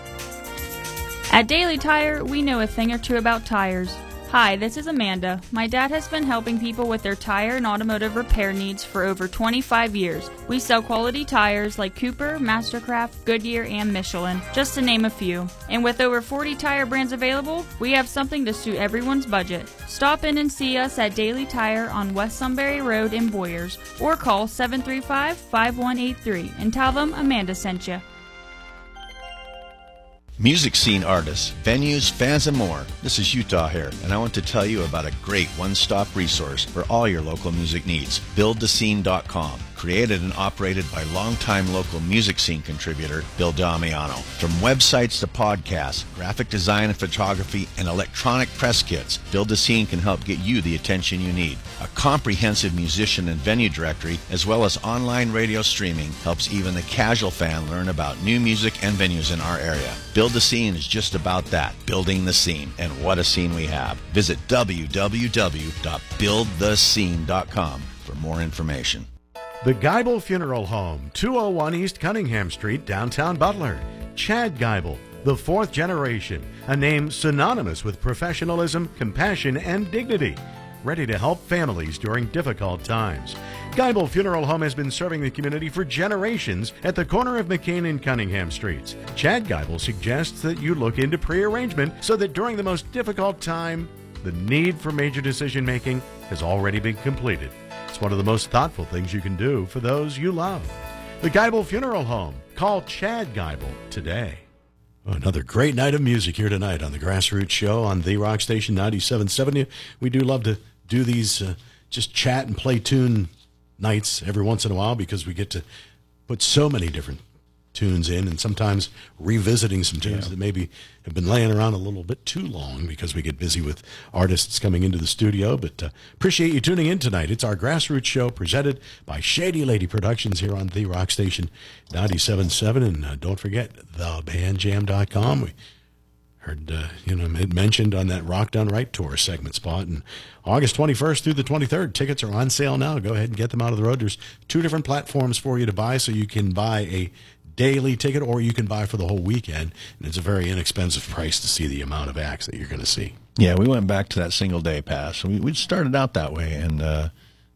At Daily Tire, we know a thing or two about tires. Hi, this is Amanda. My dad has been helping people with their tire and automotive repair needs for over twenty-five years. We sell quality tires like Cooper, Mastercraft, Goodyear, and Michelin, just to name a few. And with over forty tire brands available, we have something to suit everyone's budget. Stop in and see us at Daily Tire on West Sunbury Road in Boyers, or call seven three five, five one eight three and tell them Amanda sent you. Music scene artists, venues, fans, and more. This is Utah here, and I want to tell you about a great one-stop resource for all your local music needs. build the scene dot com. Created and operated by longtime local music scene contributor Bill Damiano. From websites to podcasts, graphic design and photography, and electronic press kits, Build the Scene can help get you the attention you need. A comprehensive musician and venue directory, as well as online radio streaming, helps even the casual fan learn about new music and venues in our area. Build the Scene is just about that, building the scene, and what a scene we have. Visit w w w dot build the scene dot com for more information. The Geibel Funeral Home, two oh one East Cunningham Street, downtown Butler. Chad Geibel, the fourth generation, a name synonymous with professionalism, compassion, and dignity. Ready to help families during difficult times. Geibel Funeral Home has been serving the community for generations at the corner of McCain and Cunningham Streets. Chad Geibel suggests that you look into pre-arrangement so that during the most difficult time, the need for major decision-making has already been completed. It's one of the most thoughtful things you can do for those you love. The Geibel Funeral Home. Call Chad Geibel today. Another great night of music here tonight on the Grassroots Show on the Rock Station ninety-seven point seven. We do love to do these uh, just chat and play tune nights every once in a while because we get to put so many different tunes in and sometimes revisiting some tunes yeah. that maybe have been laying around a little bit too long because we get busy with artists coming into the studio. But uh, appreciate you tuning in tonight. It's our Grassroots Show presented by Shady Lady Productions here on the Rock Station ninety-seven point seven. And uh, don't forget, the band jam dot com. We heard, uh, you know, it mentioned on that Rock Done Right Tour segment spot. And August twenty-first through the twenty-third, tickets are on sale now. Go ahead and get them out of the road. There's two different platforms for you to buy, so you can buy a daily ticket or you can buy for the whole weekend. And it's a very inexpensive price to see the amount of acts that you're going to see. Yeah, we went back to that single day pass. We we started out that way, and uh,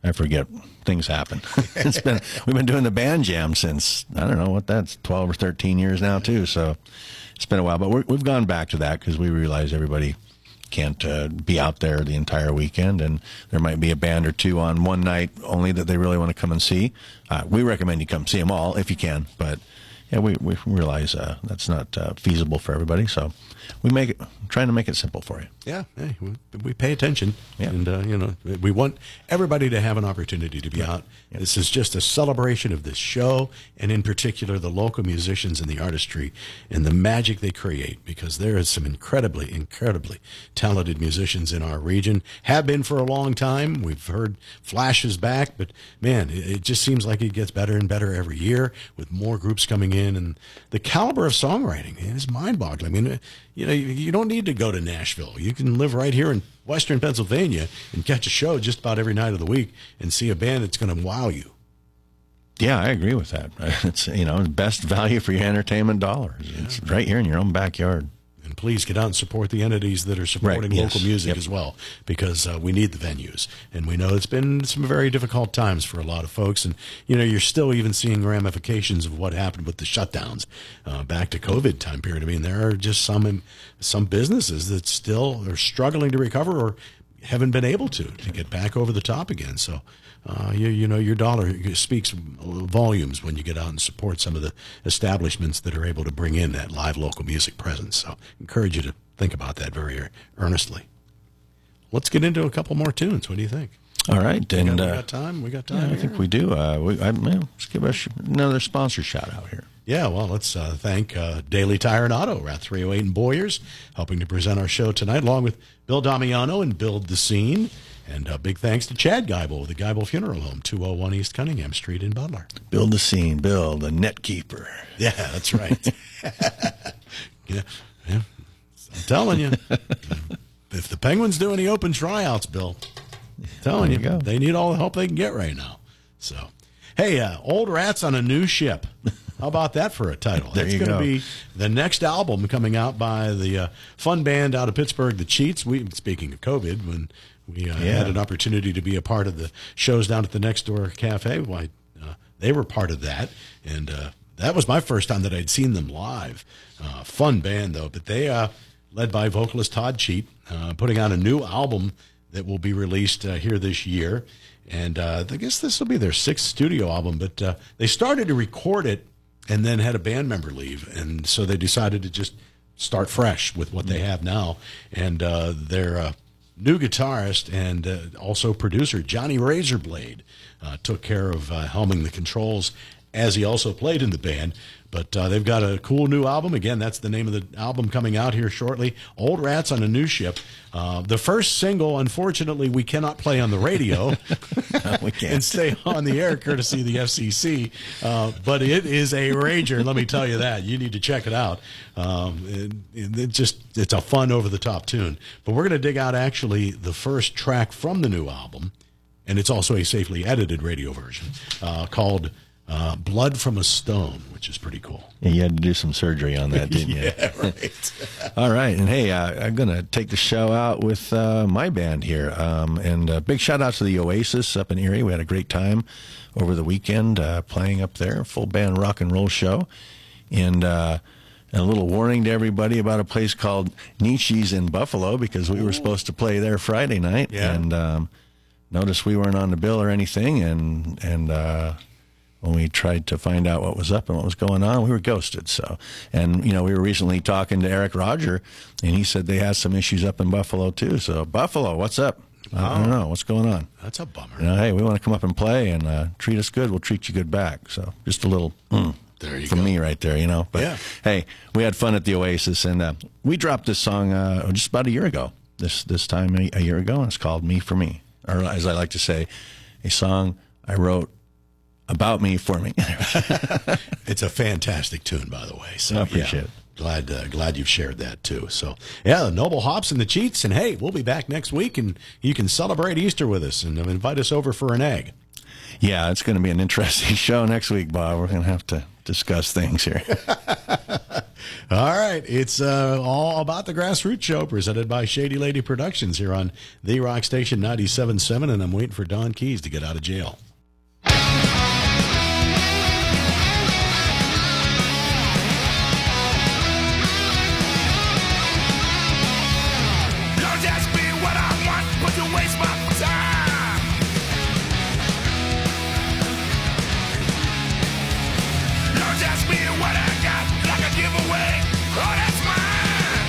I forget. Things happen. It's been we've been doing the band jam since I don't know what that's twelve or thirteen years now too. So it's been a while, but we're, we've gone back to that because we realize everybody can't uh, be out there the entire weekend, and there might be a band or two on one night only that they really want to come and see. Uh, we recommend you come see them all if you can, but yeah, we we realize uh, that's not uh, feasible for everybody. So we make it trying to make it simple for you. Yeah, hey, we, we pay attention, Yeah. and uh, you know we want everybody to have an opportunity to be out. Yeah. This is just a celebration of this show, and in particular the local musicians and the artistry and the magic they create. Because there is some incredibly, incredibly talented musicians in our region. Have been for a long time. We've heard flashes back, but man, it, it just seems like it gets better and better every year with more groups coming in, and the caliber of songwriting is mind-boggling. I mean, you know, you, you don't need to go to Nashville. You can live right here in Western Pennsylvania and catch a show just about every night of the week and see a band that's going to wow you. Yeah, I agree with that. It's, you know, best value for your entertainment dollars. Yeah. It's right here in your own backyard. And please get out and support the entities that are supporting Right, yes. local music Yep. as well, because uh, we need the venues. And we know it's been some very difficult times for a lot of folks. And, you know, you're still even seeing ramifications of what happened with the shutdowns uh, back to COVID time period. I mean, there are just some some businesses that still are struggling to recover or haven't been able to, to get back over the top again. So, uh, you, you know, your dollar speaks volumes when you get out and support some of the establishments that are able to bring in that live local music presence. So encourage you to think about that very earnestly. Let's get into a couple more tunes. What do you think? All right. We And got, we uh, got time? We got time? yeah, I here? think we do. Uh, we, I, well, let's give us another sponsor shout out here. Yeah, well, let's uh, thank uh, Daily Tire and Auto, Route three oh eight in Boyers, helping to present our show tonight, along with Bill Damiano and Build the Scene. And uh, big thanks to Chad Geibel with the Geibel Funeral Home, two oh one East Cunningham Street in Butler. Build the Scene, Bill, the net keeper. Yeah, that's right. yeah, yeah, I'm telling you, if the Penguins do any open tryouts, Bill, I'm telling There you, you go. they need all the help they can get right now. So, hey, uh, Old Rats on a New Ship. How about that for a title? There That's you going to go. be the next album coming out by the uh, fun band out of Pittsburgh, the Cheats. We, speaking of COVID, when we uh, Yeah. had an opportunity to be a part of the shows down at the Next Door Cafe, why uh, they were part of that, and uh, that was my first time that I'd seen them live. Uh, fun band though, but they, uh, led by vocalist Todd Cheat, uh, putting out a new album that will be released uh, here this year. And uh, I guess this will be their sixth studio album, but uh, they started to record it and then had a band member leave. And so they decided to just start fresh with what they have now. And uh, their uh, new guitarist and uh, also producer, Johnny Razorblade, uh, took care of uh, helming the controls as he also played in the band. But uh, they've got a cool new album. Again, that's the name of the album coming out here shortly. Old Rats on a New Ship. Uh, the first single, unfortunately, we cannot play on the radio. No, we can't. And stay on the air courtesy of the F C C. Uh, but it is a rager, let me tell you that. You need to check it out. Um, it, it just it's a fun, over-the-top tune. But we're going to dig out, actually, the first track from the new album, and it's also a safely edited radio version, uh, called uh, Blood from a Stone, which is pretty cool. Yeah, you had to do some surgery on that, didn't you? Yeah, right. All right. And hey, uh, I'm going to take the show out with uh, my band here. Um, and uh, big shout out to the Oasis up in Erie. We had a great time over the weekend uh, playing up there, full band rock and roll show. And, uh, and a little warning to everybody about a place called Nietzsche's in Buffalo, because we were supposed to play there Friday night. Yeah. And um, noticed we weren't on the bill or anything. And, and, uh, when we tried to find out what was up and what was going on, we were ghosted. So, and you know, we were recently talking to Eric Roger, and he said they had some issues up in Buffalo too. So, Buffalo, what's up? I don't know what's going on. That's a bummer. You know, hey, we want to come up and play and uh, treat us good. We'll treat you good back. So, just a little mm, There you from go. me right there, you know. But Yeah. hey, we had fun at the Oasis, and uh, we dropped this song uh, just about a year ago. This this time a, a year ago, and it's called "Me for Me," or as I like to say, a song I wrote about me for me. It's a fantastic tune, by the way. So I appreciate yeah, it. Glad, uh, glad you've shared that too. So yeah, the Noble Hops and the Cheats, and hey, we'll be back next week, and you can celebrate Easter with us and invite us over for an egg. Yeah, it's going to be an interesting show next week, Bob. We're going to have to discuss things here. All right. It's uh, all about the Grassroots Show presented by Shady Lady Productions here on The Rock Station ninety-seven point seven, and I'm waiting for Don Keys to get out of jail. Don't ask me what I want, but you waste my time. Don't ask me what I got, like a giveaway. Oh, that's mine.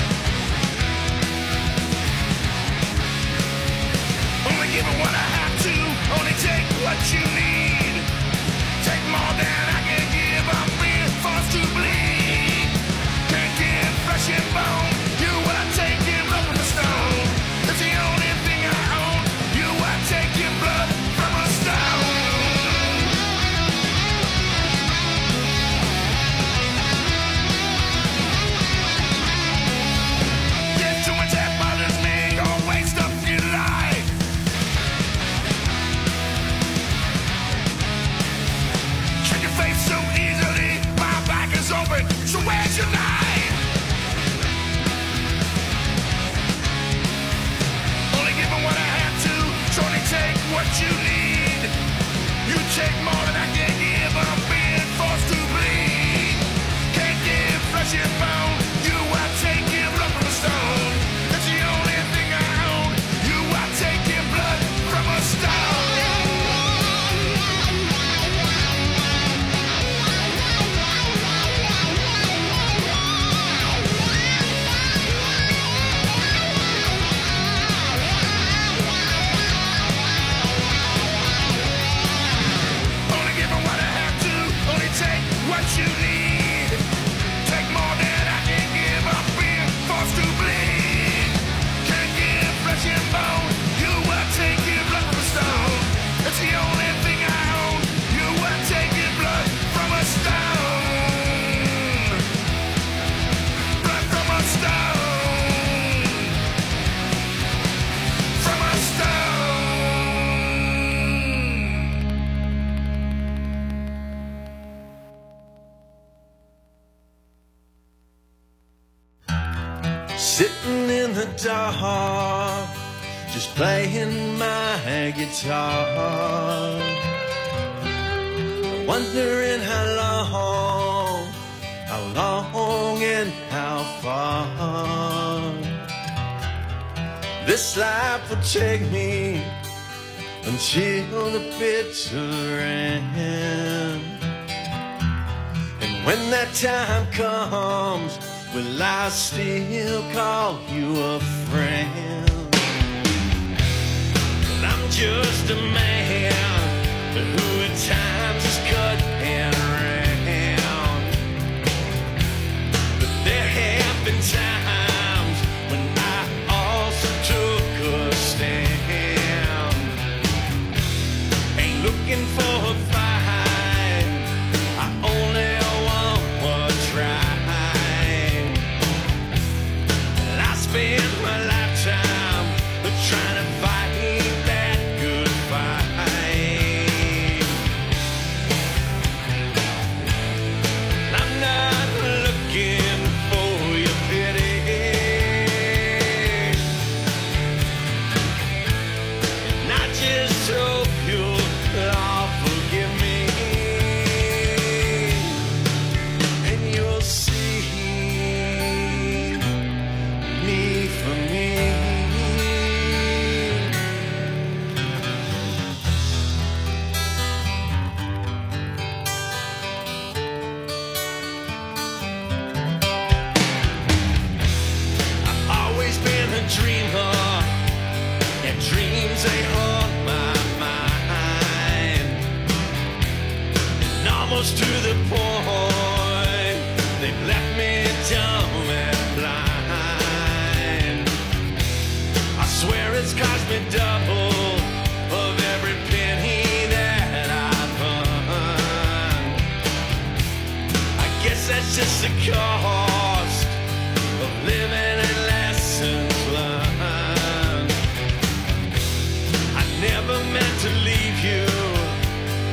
Only give it what I have to, only take what you need. Take more than I can give, I'm being forced to bleed. Can't give flesh and bone, you what I take in blood from a stone. That's the only thing I own, you what I take in blood from a stone. There's too much that bothers me, don't waste up your life. Check your face so easily, my back is open, so where's your knife? Only giving what I have to, so only take what you need. You take more than I can give, I'm being forced to bleed. Can't give flesh and bone, you I take in blood from a stone. That's the only thing I own, you I take in blood from a stone. Only giving what I have to, only take what you need. Take more than I can give, I'm being forced to bleed. Can't give flesh and bone, you are taking blood from a stone. That's the only thing I own, you are taking blood from a stone. Blood from a stone. From a stone. Sitting in the dark, just playing my guitar, wondering how long, how long and how far this life will take me until the bitter end. And when that time comes, will I still call you a friend? Well, I'm just a man who at times is cut and round. But there have been times when I also took a stand. Ain't looking for a fight, I only want what's right. Spend my lifetime trying to fight that good fight. I'm not looking for your pity, and I just hope you'll all forgive me, and you'll see me for me. I've always been a dreamer, and dreams they haunt my mind, and almost to the point they've left me dumb and blind. I swear it's cost me double of every penny that I've earned. I guess that's just the cost of living and lessons learned. I never meant to leave you,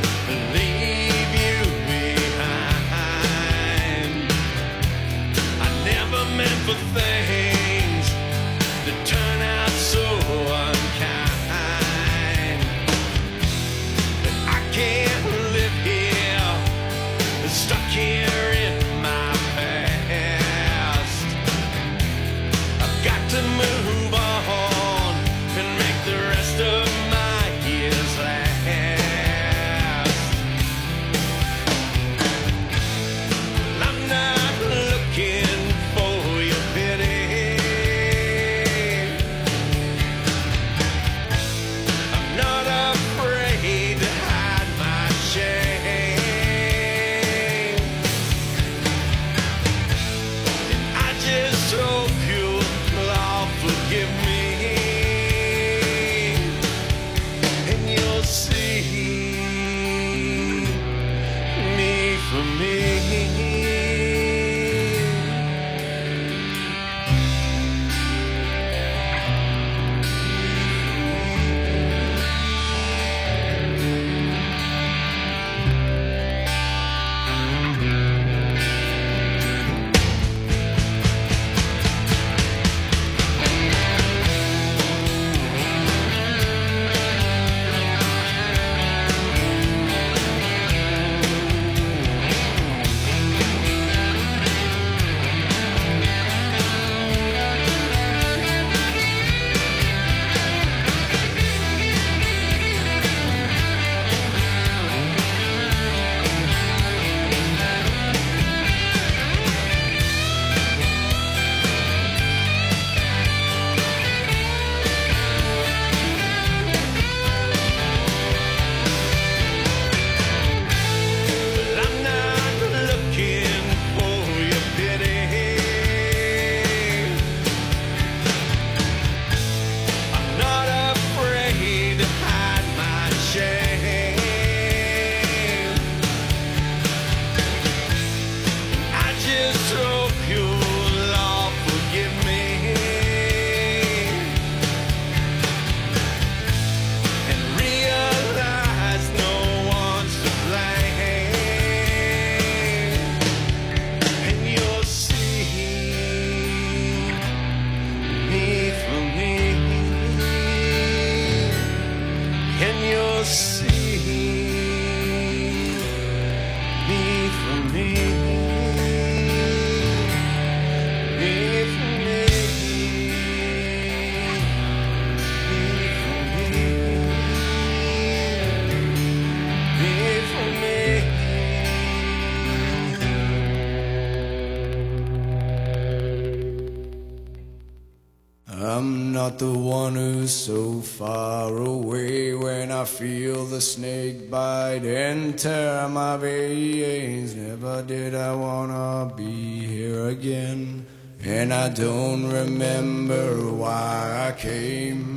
not the one who's so far away. When I feel the snake bite enter my veins, never did I wanna be here again. And I don't remember why I came.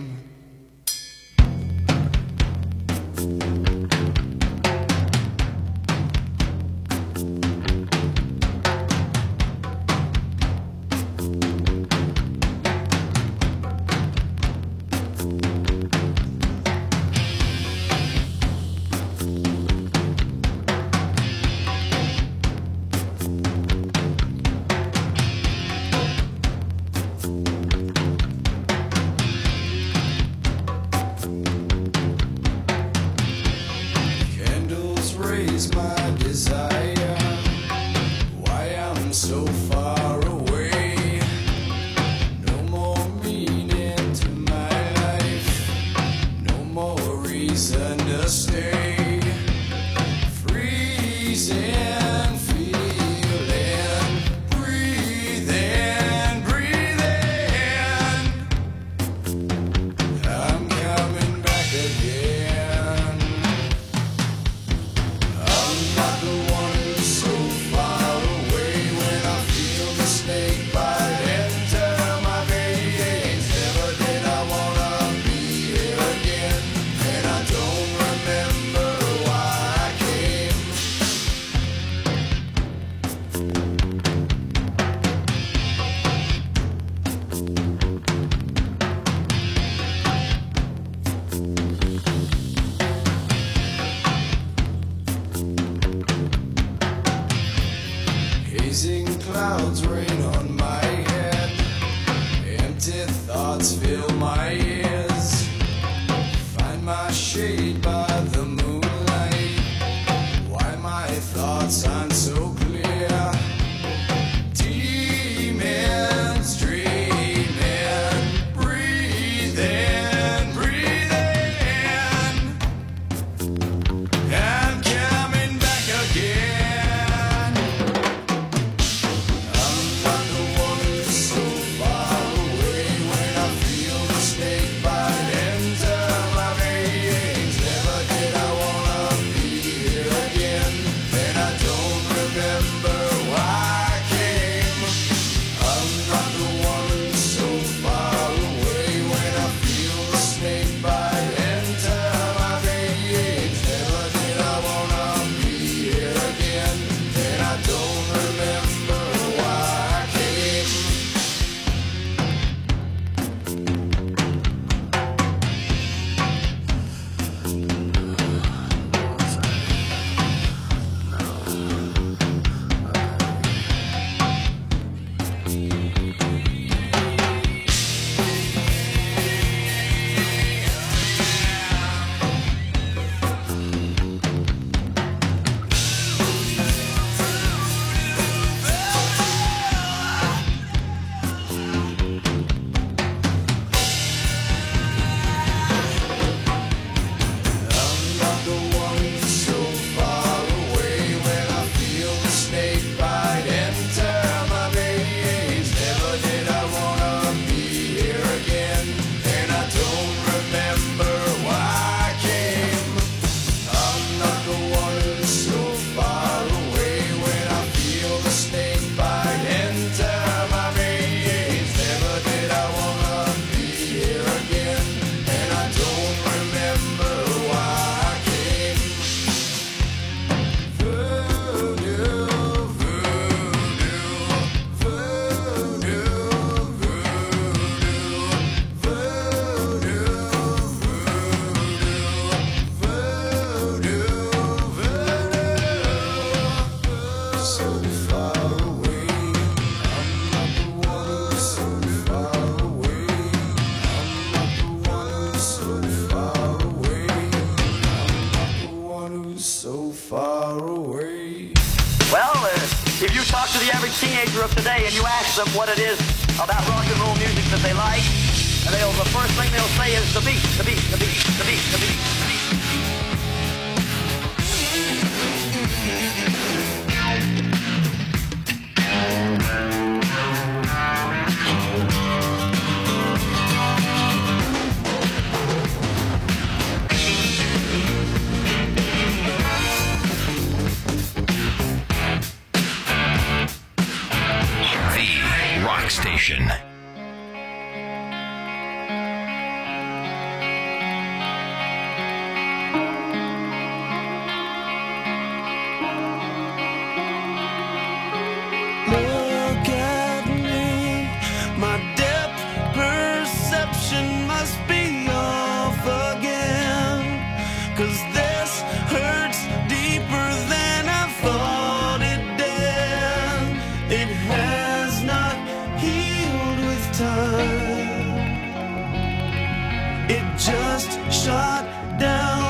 Teenager of today and you ask them what it is about rock and roll music that they like, and they'll, the first thing they'll say is the beat, the beat, the beat, the beat, the beat, the beat. must be off again, 'cause this hurts deeper than I thought it did. It has not healed with time. It just shot down